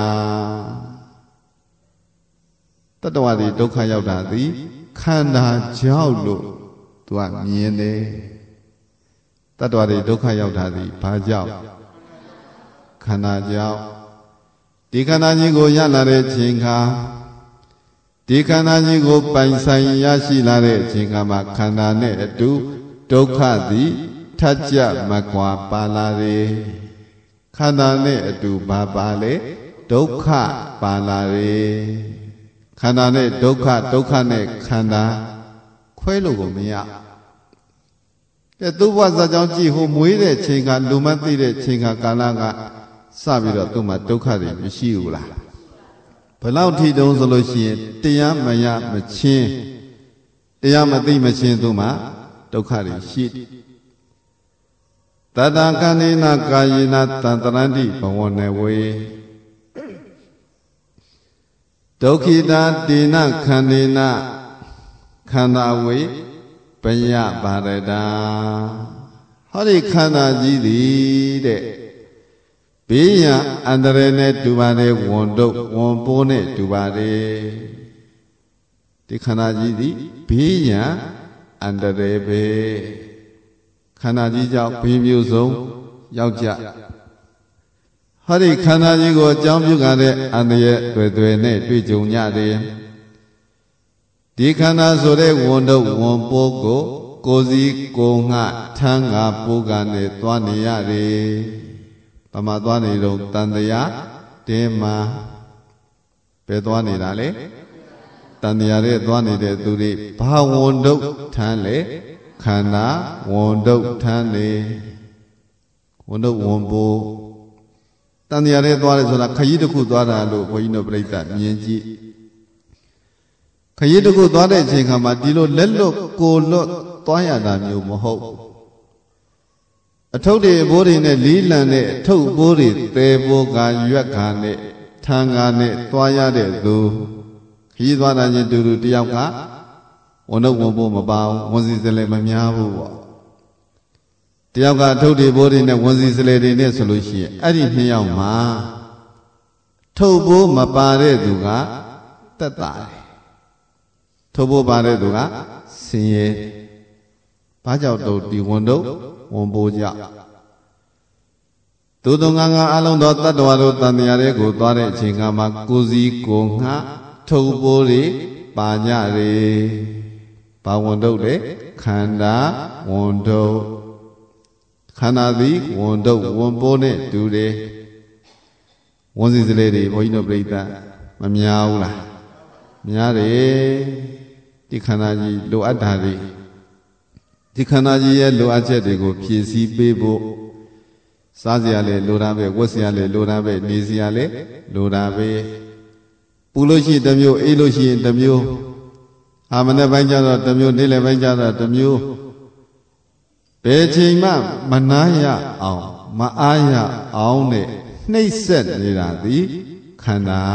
တတ္တဝါတွေဒုက္ခရောက်တာသည်ခန္ဓာကြောင့်လို့သူကမြင်တယ်တတ္တဝါတွေဒုက္ခရောက်တာသည်ဘာကြောင့်ခန္ဓာကြောင့်ဒီခန္ဓာကြီးကိုရလာတဲ့ချိန်ခါဒီခန္ဓာကြီးကိုပိုင်ဆိုင်ရရှိလာတဲ့အချိန်ခါမှာခန္ဓာနဲ့အတူဒုက္ခသည်ထပ်ကြမကွာပါလာတယ်ခန္ဓာနဲ့အတူဘာပါလဲဒုက္ခပါလာတယ်ခန္ဓာနဲ့ဒုက္ခဒုက္ခနဲ့ခန္ဓာခွဲလို့ကိုမရတဲ့သူ့ဘဝဇာကြောင့်ကြည့်ဟိုမွေးတဲ့ချိန်ကလူမသိတဲ့ချိန်ကကာလကစပြီးတော့သူ့မှာဒုက္ခတွေမရှိဘူးလားဘယ်လောက်ထိတုံးဆိုလို့ရှိရင်တရားမရမချင်းတရားမသိမချင်းသူ့မှာဒုက္ခတွေရှိတတ္တခန္ဓေနာကာယေနသန္တရန္တိဘဝနဝေဒုက္ခိတာတေနခန္ဓေနခန္ဓာဝေပယဘာရတာဟောဒီခန္ဓာကြီးသည်တဲ့ဘေးရန်အန္တရာယ်နဲ့တူပါတယ်ဝန်တုပ်ဝန်ပိုးနဲ့တူပါတယ်ဒီခန္ဓာကြီးသည်ဘေးရန်အန္တရာယ်ပဲခန္ဓာကြီးကြောင့်ဘေးမျိုးစုံရောက်ကြဟောဒီခန္ဓာကြီးကိုအကြောင်းပြုကြတဲ့အန္တရာယ်တွေတွေနဲ့တွေ့ကြုံကြတယ်ဒီခန္ဓာဆိုတဲ့ဝန်တုပ်ဝန်ပိုးကိုကိုယ်စီကိုယ်ငှထမ်းငါပိုးကနဲ့သွားနေရတယ်ဘာမှသွားနေတော့တန်တရားတင်းမှာပဲသွားနေတာလေတန်တရားရဲ့သွားနေတဲ့သူတွေဘာဝန်တုပ်ထမ်းလေခန္ဓာဝန်တုပ်ထမ်းနေဝန်တုပ်ဝန်ပိုးတန်တရားရဲ့သွားတယ်ဆိုတာခရီးတစ်ခုသွားတာလို့ဘုန်းကြီးတို့ပြိဿမြင်ကြည့်ခရီးတစ်ခုသွားတဲ့အချိန်ခါမှာဒီလိုလက်လွတ်ကိုလွတ်သွားရတာမျိုးမဟုတ်အထုပ်တွေဘိုးတွေနဲ့လီးလံတဲ့အထုပ်ဘိုးတွေသေဘိုးကရွက်ခါနဲ့ထံကာနဲ့သွားရတဲ့သူခရီးသွားတာချင်းတူတူတယောက်ကဝန်တော့ဝန်ဖို့မပါဘူးဝန်စီစလဲမများဘူးပေါ့တယောက်ကအထုပ်တွေဘိုးတွေနဲ့ဝန်စီစလဲတွေနဲ့ဆိုလို့ရှိရင်အဲ့ဒီနှစ်ယောက်မှာထုတ်ဘိုးမပါတဲ့သူကတက်တာတယ်ထုတ်ဘိုးပါတဲ့သူကဆင်းရဲဘာကြောင့်တော့ဒီဝန်တော့ဝန်ပိုးကြသူတို့ငါငါအလုံးသောတတ္တဝါတို့တန်တရားတွေကိုသွားတဲ့အချိန်ကမှကိုယ်စီကိုယ်ငှထုတ်ပိုးတွေပါညတွေဘာဝန်တုပ်လေခန္ဓာဝန်တုပ်ခန္ဓာသည်ဝန်တုပ်ဝန်ပိုးနဲ့တူတယ်ဝန်စီစလေးတွေဘုန်းကြီးတို့ပြိဿမများဘူးလားများတယ်ဒီခန္ဓာကြီးလိုအပ်တာတွေဒီခန္ဓာကြီးရဲ့လိုအပ်ချက်တွေကိုဖြည့်ဆည်းပေးဖို့စားစရာလေလိုတာပဲဝတ်စရာလေလိုတာပဲနေစရာလေလိုတာပဲပူလို့ရှိရင်တစ်မျိုးအေးလို့ရှိရင်တစ်မျိုးအာမနဲ့ပိုင်းကြတော့တစ်မျိုးနေ့လည်းပိုင်းကြတော့တစ်မျိုးဘယ်ချိန်မှမနာရအောင်မအားရအောင်နဲ့နှိမ့်ဆက်နေတာသည်ခန္ဓာ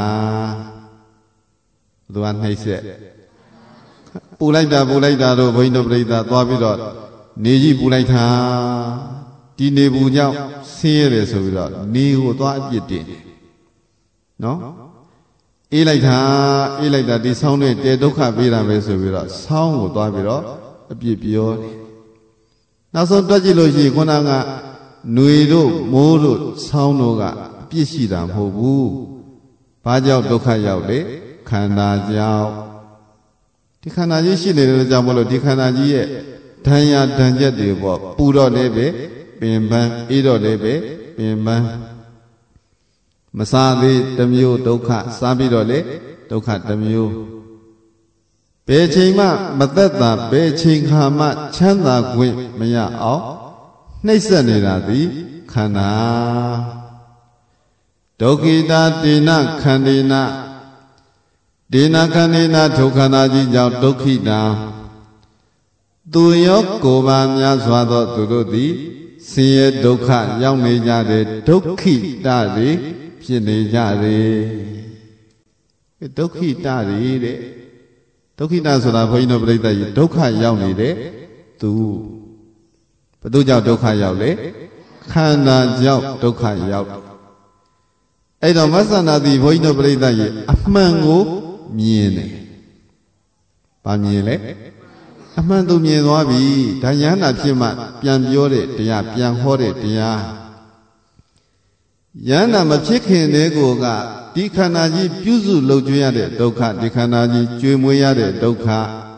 ဘုရားနှိမ့်ဆက်ပူလိုက်တာပူလိုက်တာတော့ဘုန်းကြီးတို့ပြိဿသွားပြီးတော့နေကြီးပူလိုက်တာဒီနေပူကြောင့်ဆင်းရဲတယ်ဆိုပြီးတော့နေကိုသွားအပြစ်တင်နော်အေးလိုက်တာအေးလိုက်တာဒီဆောင်းတွေတဲဒုက္ခပေးတာပဲဆိုပြီးတော့ဆောင်းကိုသွားပြီးတော့အပြစ်ပြောတယ်နောက်ဆုံးတွက်ကြည့်လို့ရှိရင်ခုနကຫນွေတို့မိုးတို့ဆောင်းတို့ကအပြစ်ရှိတာမဟုတ်ဘူးဘာကြောင့်ဒုက္ခရောက်လဲခန္ဓာကြောင့်ဒီခန္ဓာကြီးရှိနေတဲ့ကြောင့်မလို့ဒီခန္ဓာကြီးရဲ့ဓာန်ရဓာန်ချက်တွေပေါ့ပူတော့လည်းပဲပင်ပန်းအေးတော့လည်းပဲပင်ပန်းမစားသေးတစ်မျိုးဒုက္ခစားပြီးတော့လေဒုက္ခတစ်မျိုးဘယ်ချိန်မှမသက်သာဘယ်ချိန်ခါမှချမ်းသာခွင့်မရအောင်နှိမ့်ဆက်နေတာသည်ခန္ဓာဒုက္ခိတာတေနခန္ဓေနဒေနာခန္ဓေနာဒုက္ခနာကြီးကြောင့်ဒုက္ခိတာသူရောကိုယ်ပါများစွာသောသူတို့သည်ဆင်းရဲဒုက္ခရောက်နေကြတဲ့ဒုက္ခိတတွေဖြစ်နေကြတယ်ဒုက္ခိတတွေတဲ့ဒုက္ခိတဆိုတာဘုန်းကြီးတို့ပြိဿကြီးဒုက္ခရောက်နေတဲ့သူဘယ်သူကြောင့်ဒုက္ခရောက်လဲခန္ဓာကြောင့်ဒုက္ခရောက်အဲ့တော့မဆန္ဒတိဘုန်းကြီးတို့ပြိဿကြီးအမှန်ကိုမြင်တယ်။ဘာမြင်လဲအမှန်သူမြင်သွားပြီဒါယန္တာဖြစ်မှပြန်ပြောတဲ့တရားပြန်ဟောတဲ့တရားယန္တာမဖြစ်ခင်တည်းကိုကဒီခန္ဓာကြီးပြုစုလုပ်ကျွေးရတဲ့ဒုက္ခဒီခန္ဓာကြီးကျွေးမွေးရတဲ့ဒုက္ခ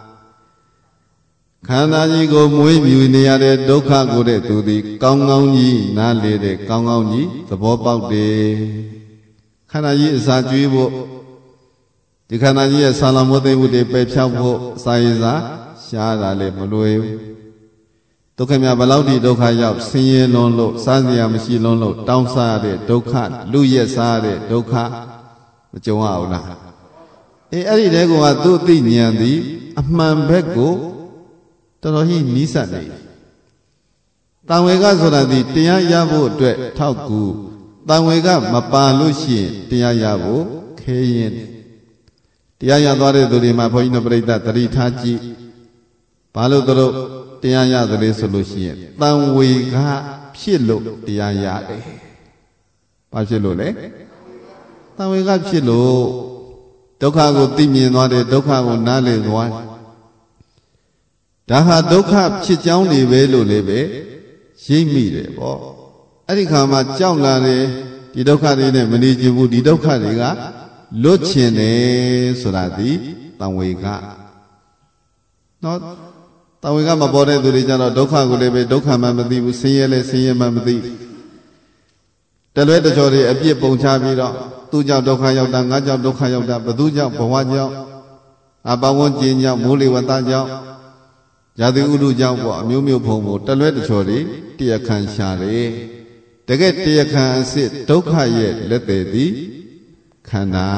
ခန္ဓာကြီးကိုမွေးမြူနေရတဲ့ဒုက္ခကိုတဲ့သူသည်ကောင်းကောင်းကြီးနားလေတဲ့ကောင်းကောင်းကြီးသဘောပေါက်တယ်ခန္ဓာကြီးအစာကျွေးဖို့ဒီခန္ဓာကြီးရဲ့ဆာလမောသိမှုတွေပယ်ဖြောက်ဖို့စာရည်စာရှားတာလည်းမလွယ်ဘူးဒုက္ခများဘလောက်ဒီဒုက္ခရောက်ဆင်းရဲလွန်းလို့စားစရာမရှိလွန်းလို့တောင်းစားရတဲ့ဒုက္ခလူရက်စားရတဲ့ဒုက္ခမကြုံရဘူးလားအေးအဲ့ဒီတဲကသူ့အသိဉာဏ်သည်အမှန်ဘက်ကိုတော်တော်ကြီးနီးစပ်နေတံဝေကဆိုတာဒီတရားရဖို့အတွက်ထောက်ကူတံဝေကမပါလို့ရှိရင်တရားရဖို့ခဲရင်တရားရသွားတဲ့သူတွေမှာဘုန်းကြီးတို့ပြိဿသတိထားကြည့်ဘာလို့တို့တရားရသလဲဆိုလို့ရှိရင်တံဝေကဖြစ်လို့တရားရတယ်ဘာဖြစ်လို့လဲတံဝေကဖြစ်လို့ဒုက္ခကိုသိမြင်သွားတယ်ဒုက္ခကိုနားလည်သွားဒါဟာဒုက္ခဖြစ်ကြောင်းတွေပဲလို့လည်းပဲရိပ်မိတယ်ပေါ့အဲ့ဒီခါမှာကြောက်လာတယ်ဒီဒုက္ခတွေနဲ့မနေချင်ဘူးဒီဒုက္ခတွေကလွတ်ချင်တယ်ဆိုတာဒီတံဝေကနော်တံဝေကမပေါ်တဲ့သူတွေကြတော့ဒုက္ခကိုလည်းပဲဒုက္ခမှမသိဘူးဆင်းရဲလဲဆင်းရဲမှမသိတလွဲတချော်တွေအပြစ်ပုံချပြီးတော့သူ့ကြောင့်ဒုက္ခရောက်တာငါကြောင့်ဒုက္ခရောက်တာဘသူကြောင့်ဘဝကြောင့်အပဝန်းကျင်ကြောင့်မိုးလေဝသကြောင့်ဇာတိဥဒုကြောင့်ပေါ့အမျိုးမျိုးဖုံဖုံတလွဲတချော်တွေတရားခံရှာတယ်တကယ်တရားခံအစစ်ဒုက္ခရဲ့လက်သေးသည်ခန္ဓာ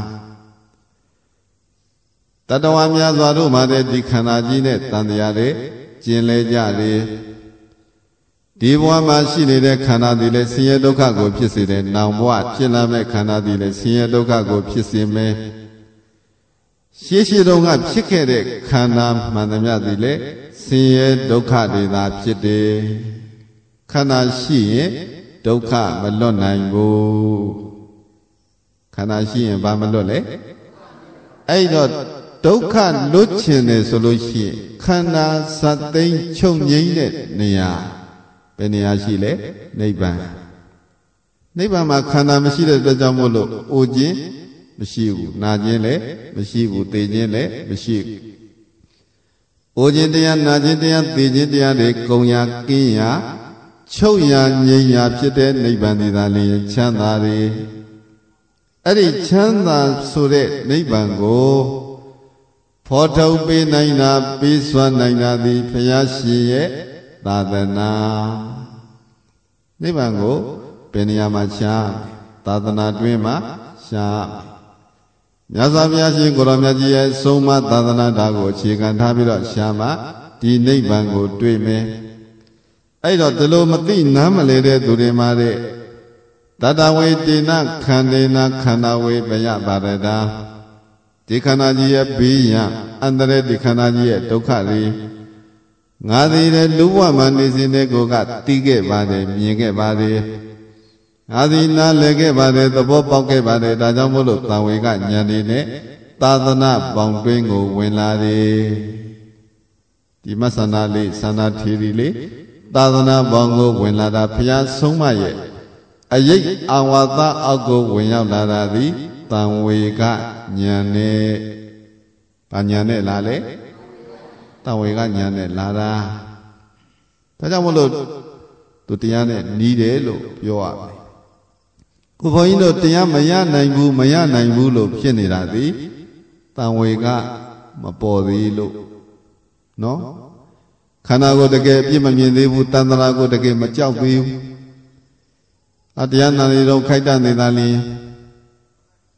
တတဝါများစွာတို့မှာတဲ့ဒီခန္ဓာကြီးနဲ့တန်တရားတွေကျင်လဲကြတယ်ဒီဘဝမှာရှိနေတဲ့ခန္ဓာတွေလည်းဆင်းရဲဒုက္ခကိုဖြစ်စေတယ်နောင်ဘဝဖြစ်လာမဲ့ခန္ဓာတွေလည်းဆင်းရဲဒုက္ခကိုဖြစ်စေမယ်ရှေးရှေးတုန်းကဖြစ်ခဲ့တဲ့ခန္ဓာမှန်သမျှတွေလည်းဆင်းရဲဒုက္ခတွေသာဖြစ်တယ်ခန္ဓာရှိရင်ဒုက္ခမလွတ်နိုင်ဘူးခန္ဓာရှိရင်ဘာမလွတ်လဲအဲ့တော့ဒုက္ခလွတ်ချင်တယ်ဆိုလို့ရှိရင်ခန္ဓာဇတ်သိမ်းချုပ်ငြိမ်းတဲ့နေရာဘယ်နေရာရှိလဲနိဗ္ဗာန်နိဗ္ဗာန်မှာခန္ဓာမရှိတဲ့အတွက်ကြောင့်မို့လို့အိုခြင်းမရှိဘူးနာခြင်းလည်းမရှိဘူးသိခြင်းလည်းမရှိဘူးအိုခြင်းတရားနာခြင်းတရားသိခြင်းတရားတွေကုံရာကင်းရာချုပ်ရာငြိမ်းရာဖြစ်တဲ့နိဗ္ဗာန်ဒီသာလျှင်ချမ်းသာတယ်အဲ့ဒီချမ်းသာဆိုတဲ့နိဗ္ဗာန်ကိုဖော်ထုတ်ပေးနိုင်တာပြီးစွမ်းနိုင်တာသည်ဘုရားရှင်ရဲ့သာသနာနိဗ္ဗာန်ကိုဘယ်နေရာမှာရှားသာသနာတွင်မှာရှားမြတ်စွာဘုရားရှင်ကိုရောမြတ်ကြီးရဲ့ဆုံးမသာသနာတော်ကိုအခြေခံထားပြီးတော့ရှားမှဒီနိဗ္ဗာန်ကိုတွေ့မယ်အဲ့တော့ဒီလိုမသိနားမလဲတဲ့သူတွေမှာတဲ့တတဝေတေနခန္ဓေနခန္ဓာဝေပယပါရတာဒီခန္ဓာကြီးရဲ့ဘေးရန်အန္တရာယ်ဒီခန္ဓာကြီးရဲ့ဒုက္ခတွေငါသည်လည်းလူဘဝမှာနေစဉ်တဲ့ကိုကတီးခဲ့ပါတယ်မြင်ခဲ့ပါတယ်ငါသည်နားလည်ခဲ့ပါတယ်သဘောပေါက်ခဲ့ပါတယ်ဒါကြောင့်မို့လို့သံဝေကဉာဏ်တွေနဲ့သာသနာပေါင်းတွင်းကိုဝင်လာတယ်ဒီမဆန္ဒလေးဆန္ဒထီရီလေးသာသနာပေါင်းကိုဝင်လာတာဘုရားဆုံးမရဲ့အယိတ်အာဝါသအောက်ကိုဝင်ရောက်လာတာသည်တံဝေကဉာဏ်နဲ့ဘာဉာဏ်နဲ့လာလဲတံဝေကဉာဏ်နဲ့လာတာဒါကြောင့်မလို့သူတရားနဲ့နီးတယ်လို့ပြောရမယ်ခုဘုန်းကြီးတို့တရားမရနိုင်ဘူးမရနိုင်ဘူးလို့ဖြစ်နေတာသည်တံဝေကမပေါ်သေးလို့နော်ခန္ဓာကိုယ်တကယ်အပြစ်မမြင်သေးဘူးတန်ត្រာကိုတကယ်မကြောက်သေးဘူးအတရားနာနေတော့ခိုက်တနေတာလင်း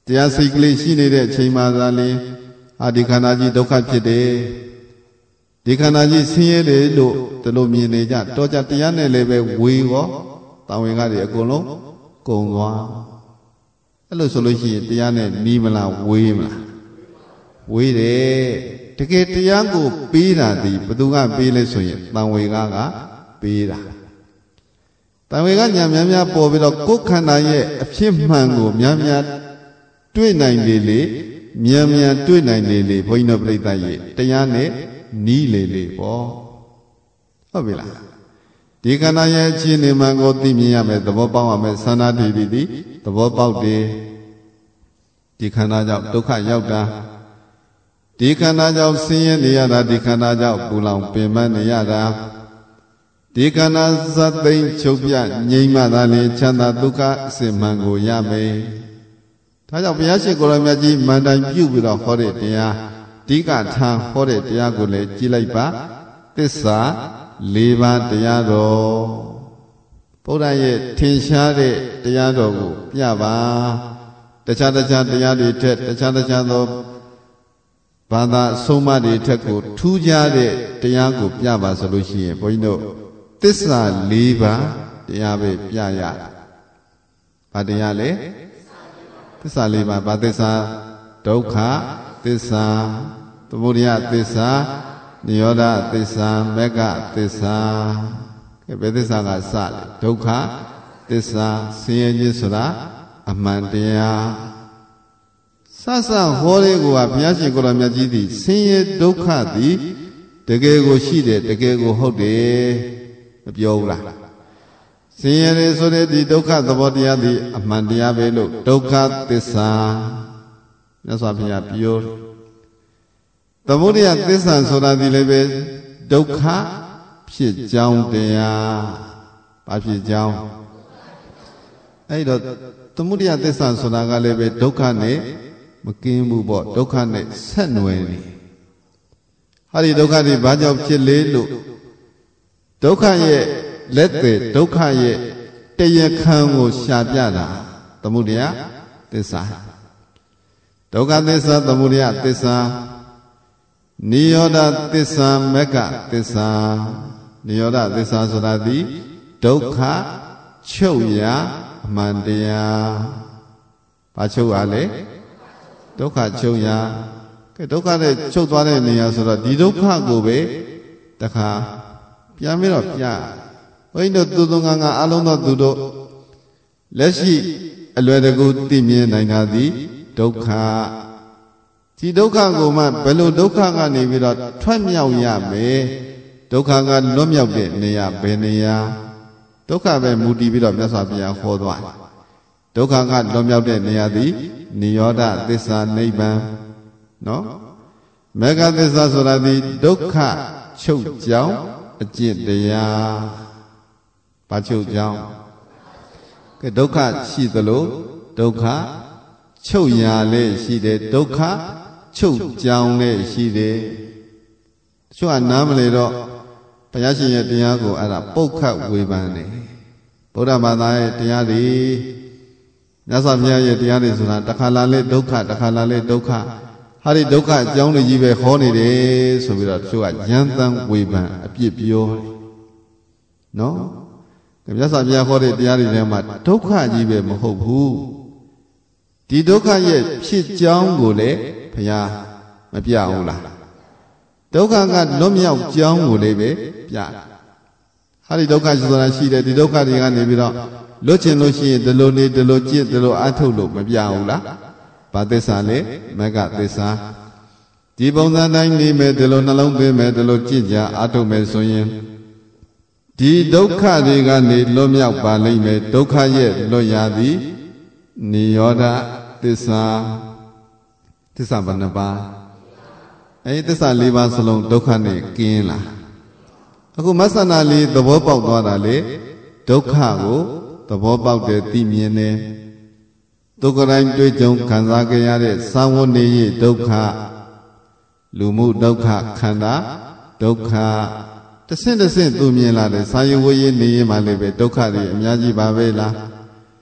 တရားစိတ်ကလေးရှိနေတဲ့အချိန်မှသာလေအာဒီခန္ဓာကြီးဒုက္ခဖြစ်တယ်ဒီခန္ဓာကြီးဆင်းရဲတယ်လို့ဒီလိုမြင်နေကြတော့ကြတရားနဲ့လည်းပဲဝေရောတာဝန်ကတွေအကုန်လုံးကုန်သွားအဲ့လိုဆိုလို့ရှိရင်တရားနဲ့နီးမလားဝေးမလားဝေးတယ်တကယ်တရားကိုပေးတာဒီဘသူကပေးလဲဆိုရင်တန်ဝေကကပေးတာတန်ဝေကညာများများပေါ်ပြီးတော့ကိုယ်ခန္ဓာရဲ့အဖြစ်မှန်ကိုများများတွေ့နိုင်လေလေမြန်မြန်တွေ့နိုင်လေလေဘုန်းကြီးတို့ပြိဿရဲ့တရားနဲ့နီးလေလေပေါ့ဟုတ်ပြီလားဒီခန္ဓာရဲ့အခြေအနေမှန်ကိုသိမြင်ရမယ်သဘောပေါက်ရမယ်သန္တာတိတိတိသဘောပေါက်တယ်ဒီခန္ဓာကြောင့်ဒုက္ခရောက်တာဒီခန္ဓာကြောင့်ဆင်းရဲနေရတာဒီခန္ဓာကြောင့်ပူလောင်ပင်ပန်းနေရတာဒီခန္ဓာဇတ်သိမ်းချုပ်ပြငြိမ်းမှသာလေချမ်းသာဒုက္ခအစစ်မှန်ကိုရမယ်ဒါကြောင့်ဘုရားရှင်ကိုယ်တော်မြတ်ကြီးမန္တိုင်ပြုပြီးတော့ဟောတဲ့တရားဒီကထာဟောတဲ့တရားကိုလည်းကြည်လိုက်ပါသစ္စာလေးပါးတရားတော်ဘုရားရဲ့ထင်ရှားတဲ့တရားတော်ကိုပြပါတခြားတခြားတရားတွေထက်တခြားတခြားသောဘာသာအဆုံးအမတွေထက်ကိုထူးခြားတဲ့တရားကိုပြပါဆိုလို့ရှိရင်ဘုန်းကြီးတို့သစ္စာလေးပါးတရားပဲပြရဘာတရားလဲသစ္စာလေးပါးဘာသစ္စာဒုက္ခသစ္စာသမုဒယသစ္စာနိရောဓသစ္စာမဂ္ဂသစ္စာကဲဘယ်သစ္စာကစလဲဒုက္ခသစ္စာဆင်းရဲခြင်းဆိုတာအမှန်တရားဆဆဟောလေးကိုကဘုရားရှင်ကိုယ်တော်မြတ်ကြီးသည်ဆင်းရဲဒုက္ခသည်တကယ်ကိုရှိတယ်တကယ်ကိုဟုတ်တယ်မပြောဘူးလားဆင်းရဲတယ်ဆိုတဲ့ဒီဒုက္ခသဘောတရားသည်အမှန်တရားပဲလို့ဒုက္ခသစ္စာမြတ်စွာဘုရားပြောသမုဒယသစ္စာဆိုတာဒီလည်းပဲဒုက္ခဖြစ်ကြောင်းတရားဘာဖြစ်ကြောင်းအဲ့တော့သမုဒယသစ္စာဆိုတာကလည်းပဲဒုက္ခနဲ့မကင်းဘူးပေါ့ဒုက္ခနဲ့ဆက်နွယ်နေဟာဒီဒုက္ခတွေဘာကြောင့်ဖြစ်လေလို့ဒုက္ခရဲ့လက်သေးဒုက္ခရဲ့တရားခံကိုရှာပြတာသမုဒယသစ္စာဒုက္ခသစ္စာသမုဒယသစ္စာနိရောဓသစ္စာမဂ္ဂသစ္စာနိရောဓသစ္စာဆိုတာဒီဒုက္ခချုပ်ရာအမှန်တရားဘာချုပ်ရလဲဒုက္ခချုပ်ရာကဲဒုက္ခနဲ့ချုပ်သွားတဲ့နေရာဆိုတော့ဒီဒုက္ခကိုပဲတခါပြန်ပြီးတော့ပြဘုန်းကြီးတို့သူသူငါငါအလုံးသောသူတို့လက်ရှိအလွယ်တကူသိမြင်နိုင်တာသည်ဒုက္ခဒီဒုက္ခကိုမှဘယ်လိုဒုက္ခကနေပြီးတော့ထွက်မြောက်ရမယ်ဒုက္ခကလွတ်မြောက်တဲ့နေရာဘယ်နေရာဒုက္ခပဲမူတည်ပြီးတော့မြတ်စွာဘုရားဟောသွားဒုက္ခကလွတ်မြောက်တဲ့နေရာသည်နိရောဓသစ္စာနိဗ္ဗာန်နော်မေဃသစ္စာဆိုတာဒီဒုက္ခချုပ်ကြောင်းအကျင့်တရားဘာချုပ်ကြောင်းကဲဒုက္ခရှိသလိုဒုက္ခချုပ်ရာလည်းရှိတယ်ဒုက္ခချုပ်ကြောင်းလည်းရှိတယ်တချို့ကနားမလဲတော့ဘုရားရှင်ရဲ့တရားကိုအဲ့ဒါပုတ်ခတ်ဝေဖန်တယ်ဗုဒ္ဓဘာသာရဲ့တရားတွေမြတ်စွာဘုရားရဲ့တရားတွေဆိုတာတစ်ခါလာလဲဒုက္ခတစ်ခါလာလဲဒုက္ခဟာဒီဒုက္ခအကြောင်းတွေကြီးပဲဟောနေတယ်ဆိုပြီးတော့တချို့ကရမ်းသမ်းဝေဖန်အပြစ်ပြောတယ်နော်မြတ်စွာဘုရားဟောတဲ့တရားတွေထဲမှာဒုက္ခကြီးပဲမဟုတ်ဘူးဒီဒုက္ခရဲ့ဖြစ်ကြောင်းကိုလည်းဘုရားမပြဘူးလားဒုက္ခကလွတ်မြောက်ကြောင်းကိုလည်းပဲပြဟာဒီဒုက္ခဆိုတာရှိတယ်ဒီဒုက္ခတွေကနေပြီးတော့လွတ်ချင်လို့ရှိရင်ဒီလိုနေဒီလိုကြည့်ဒီလိုအထုတ်လို့မပြဘူးလားဘာသစ္စာလဲမဂ္ဂသစ္စာဒီပုံစံတိုင်းနေမယ်ဒီလိုနှလုံးသွင်းမယ်ဒီလိုကြည့်ကြအထုတ်မယ်ဆိုရင်ဒီဒုက္ခတွေကနေလွတ်မြောက်ပါလိမ့်မယ်ဒုက္ခရဲ့လွတ်ရသည်နိရောဓသစ္စာသစ္စာဘယ်နှပါးအဲဒီသစ္စာ၄ပါးစလုံးဒုက္ခနဲ့ကင်းလာအခုမဆန္ဒလေးသဘောပေါက်သွားတာလေဒုက္ခကိုသဘောပေါက်တယ်သိမြင်တယ်ဒုက္ခတိုင်းတွေ့ကြုံခံစားကြရတဲ့သာဝနေရဒုက္ခလူမှုဒုက္ခခန္ဓာဒုက္ခတဆင့်တဆင့်သူမြင်လာတယ်စာယဝေးနေရင်မှလည်းပဲဒုက္ခတွေအများကြီးပါပဲလား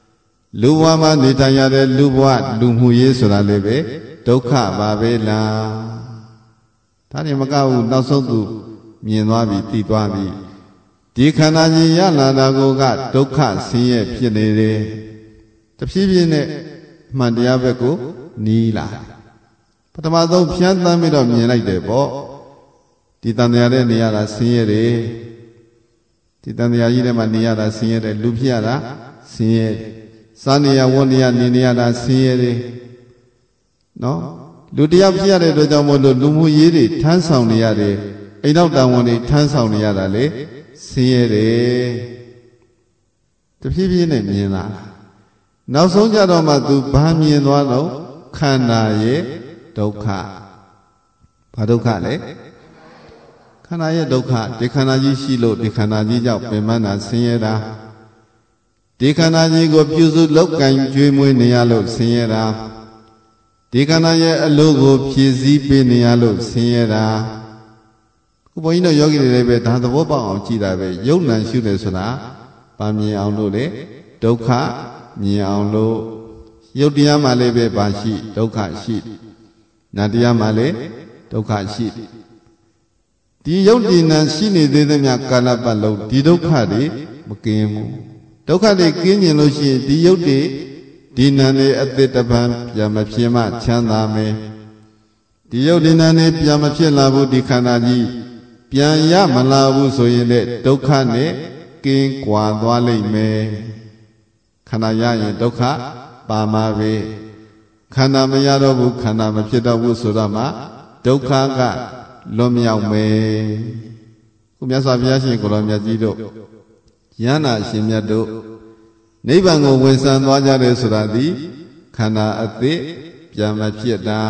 လူဘဝမှာနေထိုင်ရတဲ့လူဘဝလူမှုရေးဆိုတာလည်းပဲဒုက္ခပါပဲလားဒါနဲ့မကဘူးနောက်ဆုံးသူမြင်သွားပြီသိသွားပြီဒီခန္ဓာကြီးရလာတာကိုကဒုက္ခဆင်းရဲဖြစ်နေတယ်တဖြည်းဖြည်းနဲ့မှန်တရားဘက်ကိုနီးလာပထမဆုံးဖြန်းသန်းပြီးတော့မြင်လိုက်တယ်ပေါ့ဒီတန်တရားတဲ့နေရတာဆင်းရဲတယ်ဒီတန်တရားကြီးထဲမှာနေရတာဆင်းရဲတယ်လူဖြစ်ရတာဆင်းရဲစားနေရဝတ်နေရနေနေရတာဆင်းရဲတယ်နော်လူတရားဖြစ်ရတဲ့အတွက်ကြောင့်မို့လို့လူမှုရေးတွေထမ်းဆောင်နေရတယ်အိမ်နောက်တန်ဝန်တွေထမ်းဆောင်နေရတာလေဆင်းရဲတယ်တဖြည်းဖြည်းနဲ့မြင်လာနောက်ဆုံးကြတော့မှသူဘာမြင်သွားတော့ခန္ဓာရဲ့ဒုက္ခဘာဒုက္ခလဲခန္ဓာရဲ့ဒုက္ခဒီခန္ဓာကြီးရှိလို့ဒီခန္ဓာကြီးကြောင့်ပင်မနာဆင်းရဲတာဒီခန္ဓာကြီးကိုပြုစုလောက်ကင်ကျွေးမွေးနေရလို့ဆင်းရဲတာဒီခန္ဓာရဲ့အလိုကိုဖြည့်ဆည်းပေးနေရလို့ဆင်းရဲတာခုဘုန်းကြီးတို့ယောဂီတွေလည်းပဲဒါသဘောပေါက်အောင်ကြည်တာပဲယုံနံရှုတယ်ဆိုတာဗာမြင်အောင်လို့လေဒုက္ခမြင်အောင်လို့ယုတ်တရားမှလည်းပဲဘာရှိဒုက္ခရှိနတ်တရားမှလည်းဒုက္ခရှိဒီယုတ်ဒီနံရှိနေသေးသမျှကာလပတ်လုံးဒီဒုက္ခတွေမကင်းဘူးဒုက္ခတွေကင်းကျင်လို့ရှိရင်ဒီယုတ်တွေဒီနံတွေအသစ်တပံပြန်မဖြစ်မှချမ်းသာမယ်ဒီယုတ်ဒီနံတွေပြန်မဖြစ်လာဘူးဒီခန္ဓာကြီးပြန်ရမလာဘူးဆိုရင်လည်းဒုက္ခနဲ့ကင်းကွာသွားလိမ့်မယ်ခန္ဓာရရင်ဒုက္ခပါမှာပဲခန္ဓာမရတော့ဘူးခန္ဓာမဖြစ်တော့ဘူးဆိုတော့မှဒုက္ခကလွတ်မြောက်မယ်ခုမြတ်စွာဘုရားရှင်ကိုရောမြတ်ကြီးတို့ယန္နာရှင်မြတ်တို့နိဗ္ဗာန်ကိုဝင်ဆံသွားကြတယ်ဆိုတာဒီခန္ဓာအသစ်ပြန်မဖြစ်တာ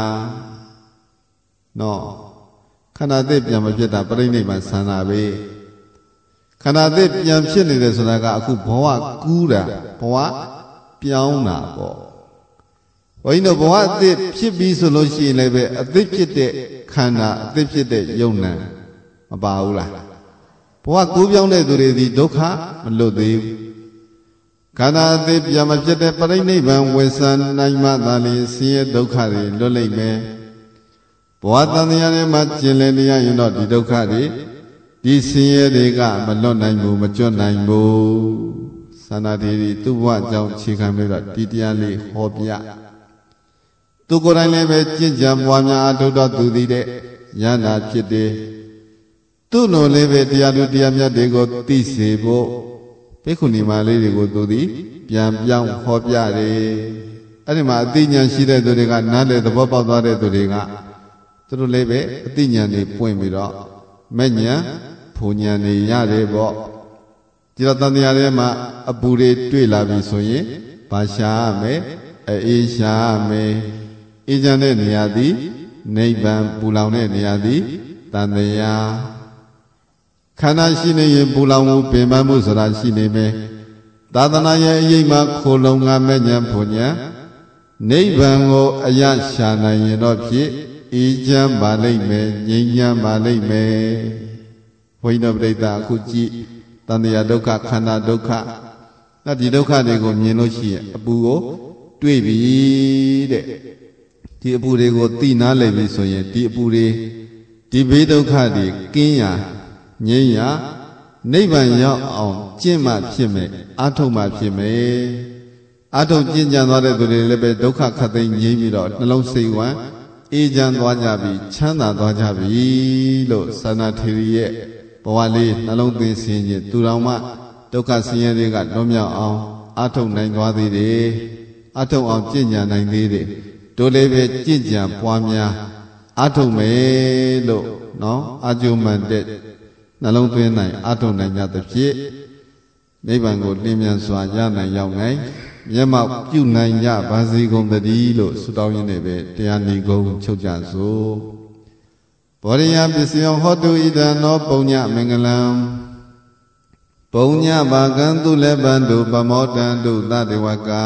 နော်ခန္ဓာအသစ်ပြန်မဖြစ်တာပြိဋိနိဗ္ဗာန်ဆံတာပဲခန္ဓာအသစ်ပြန်ဖြစ်နေတယ်ဆိုတာကအခုဘဝကူးတာဘဝပြောင်းတာပေါ့ဘုန်းကြီးတို့ဘဝအသစ်ဖြစ်ပြီးဆိုလို့ရှိရင်လည်းပဲအသစ်ဖြစ်တဲ့ခန္ဓာအသစ်ဖြစ်တဲ့ယုံနံမပါဘူးလားဘဝကူးပြောင်းတဲ့သူတွေဒီဒုက္ခမလွတ်သေးဘူးခန္ဓာအသစ်ပြန်မဖြစ်တဲ့ပြိဋိနိဗ္ဗာန်ဝေဆံနိုင်မှသာလျှင်ဆင်းရဲဒုက္ခတွေလွတ်လိမ့်မယ်ဘဝတန်တရားထဲမှာကျင်လည်နေရရင်တော့ဒီဒုက္ခတွေဒီဆင်းရဲတွေကမလွတ်နိုင်ဘူးမကျွတ်နိုင်ဘူးသန္တာတိသူ့ဘဝကြောင့်ခြေခံပြီးတော့ဒီတရားလေးဟောပြသူကိုယ်တိုင်လည်းပဲကြင်ကြံပွားများအထုတော်သူသည်တဲ့ယန္တာဖြစ်တယ်သူ့လိုလည်းပဲတရားသူတရားမြတ်တွေကိုသိစေဖို့ဘိက္ခုနီမလေးတွေကိုသူသည်ပြန်ပြောင်းဟောပြတယ်အဲ့ဒီမှာအသိဉာဏ်ရှိတဲ့သူတွေကနားလေသဘောပေါက်သွားတဲ့သူတွေကသူတို့လည်းပဲအသိဉာဏ်တွေပွင့်ပြီးတော့မဲ့ဉာဏ်ဘုံဉာဏ်တွေရတယ်ပေါ့ဒီတော့တန်တရားထဲမှာအပူတွေတွေ့လာပြီဆိုရင်ဘာရှာရမယ်အေးရှာရမယ်အေးချမ်းတဲ့နေရာသည်နိဗ္ဗာန်ပူလောင်တဲ့နေရာသည်တန်တရားခန္ဓာရှိနေရင်ပူလောင်မှုပင်ပန်းမှုဆိုတာရှိနေမယ်သာသနာရဲ့အရေးမှာခိုလုံငါမဲ့ဉာဏ်ဘုံဉာဏ်နိဗ္ဗာန်ကိုအရရှာနိုင်ရင်တော့ဖြစ်အေးချမ်းပါလိမ့်မယ်ငြိမ်းချမ်းပါလိမ့်မယ်ဘုန်းကြီးတို့ပြိဿအခုကြည့်တန်တရားဒုက္ခခန္ဓာဒုက္ခအဲ့ဒီဒုက္ခတွေကိုမြင်လို့ရှိရင်အပူကိုတွေ့ပြီတဲ့ဒီအပူတွေကိုသိနာလည်ပြီဆိုရင်ဒီအပူတွေဒီဘေးဒုက္ခတွေကင်းရာငြိမ်းရာနိဗ္ဗာန်ရောက်အောင်ကျင့်မှဖြစ်မယ်အာထုတ်မှဖြစ်မယ်အာထုတ်ကျင့်ကြံသွားတဲ့သူတွေလည်းပဲဒုက္ခခတ်သိမ်းငြိမ်းပြီးတော့နှလုံးစိတ်ဝမ်းအေးချမ်းသွားကြပြီချမ်းသာသွားကြပြီလို့သန္တာထေရီရဲ့ဘဝလေးနှလုံးသွင်းခြင်းချင်းသူတော်မှဒုက္ခဆင်းရဲတွေကလွတ်မြောက်အောင်အာထုတ်နိုင်သွားသေးတယ်အာထုတ်အောင်ကျင့်ကြံနိုင်သေးတယ်တို့လည်းပဲကြင့်ကြံပွားများအာထုတ်မယ်လို့နော်အာကျုံမှန်တဲ့နှလုံးသွင်းနိုင်အာထုတ်နိုင်ကြသဖြင့်နိဗ္ဗာန်ကိုလင်းမြန်စွာရနိုင်ရောက်နိုင်မျက်မှောက်ပြုနိုင်ကြပါစေကုန်သတည်းလို့ဆုတောင်းရင်းနဲ့ပဲတရားနေကုန်ချုပ်ကြစို့ဘောရိယပစ္စယောဟောတုဣဒံနောပုညမင်္ဂလံပုညဘာကံသူလည်းပန္တုပမောတံတုသတေဝကာ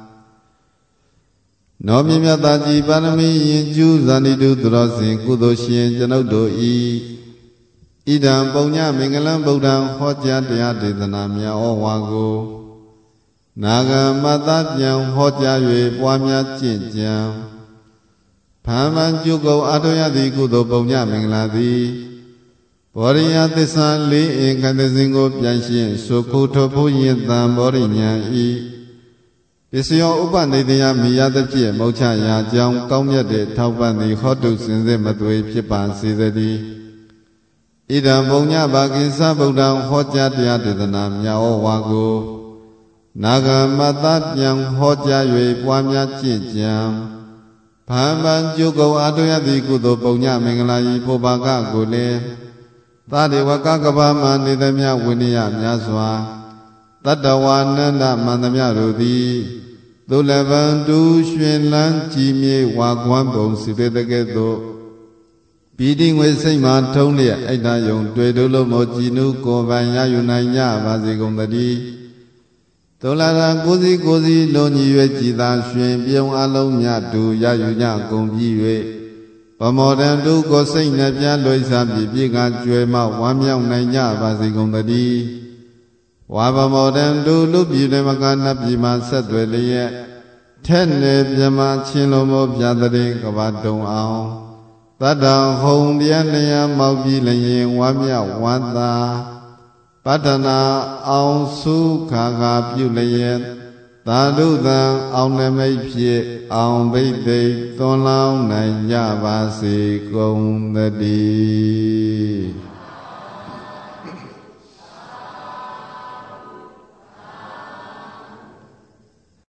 နောမြမြတ်သာကြည်ပါရမီယင်ကျူးဇာတိတုသူတော်စင်ကုသိုလ်ရှင်ကျွန်ုပ်တို့ဤဣဒံပုညမင်္ဂလံဗုဒ္ဓံဟောကြားတရားဒေသနာများဩဝါကိုနာဂမတ္တပြန်ဟောကြား၍ပွားများကျင့်ကြံဖန်မှန်ကျုပ်ကုန်အထောရသည်ကုသိုလ်ပုံညမင်္ဂလာသည်ဘောရိယသစ္စာလေးအင်္ဂတစဉ်ကိုပြန်ရှင်းသုခုထဖို့ယင်တံဘောရိညာဤပစ္စယောဥပနိတယမိယသဖြင့်မောချရာကြောင်းကောင်းမြတ်တဲ့ထောက်ပံ့သည်ဟောတုစင်စစ်မသွေဖြစ်ပါစေသတည်းဣဒံပုံညဘာကိသဗုဒ္ဓံဟောကြားတရားဒေသနာမြတ်ဩဝါကိုနာဂမတ္တပြန်ဟောကြား၍ပွားများကျင့်ကြံဖန်ပန်ကျုပ်ကုန်အထောရသည်ကုသိုလ်ပုံညမင်္ဂလာဤဖို့ဘာကကိုလည်းသာဒေဝကကဘာမနေသမျှဝိနည်းများစွာတတ္တဝါနန္ဒမန္တမြတို့သည်သုလဗံတူရွှင်လန်းကြည်မြေဝါကွမ်းပုံစီပေတကဲ့သို့ပီတိငွေစိတ်မှထုံးလျက်အိတ်တယုံတွေ့တို့လို့မောကြည်နုကိုယ်ပိုင်ရယူနိုင်ကြပါစေကုန်သတည်းသုလရကိုစီကိုစီလုံးညီ၍ကြည်သာရွှင်ပြုံးအလုံးမြတ်တူရယူကြကုန်ပြီး၍ဗမောတံတုကိုစိတ်နှပြလွိစားပြည့်ပြည့်ကကျွယ်မှဝမ်းမြောက်နိုင်ကြပါစေကုန်သတည်းဝါဗမောတံတုလူပြည်တွေမကနတ်ပြည်မှဆက်သွယ်လျက်ထဲ့နေပြမချင်းလုံးမောပြတရင်ကဘာတုံအောင်တတ္တဟုံတရားလျံမောက်ပြီးလျင်ဝမ်းမြောက်ဝမ်းသာပတ္တနာအောင်စုခါခါပြုလျက်သာဓုတံအောင်နမိတ်ဖြစ်အောင်ဘိသိက်သွန်လောင်းနိုင်ကြပါစေကုန်သတည်း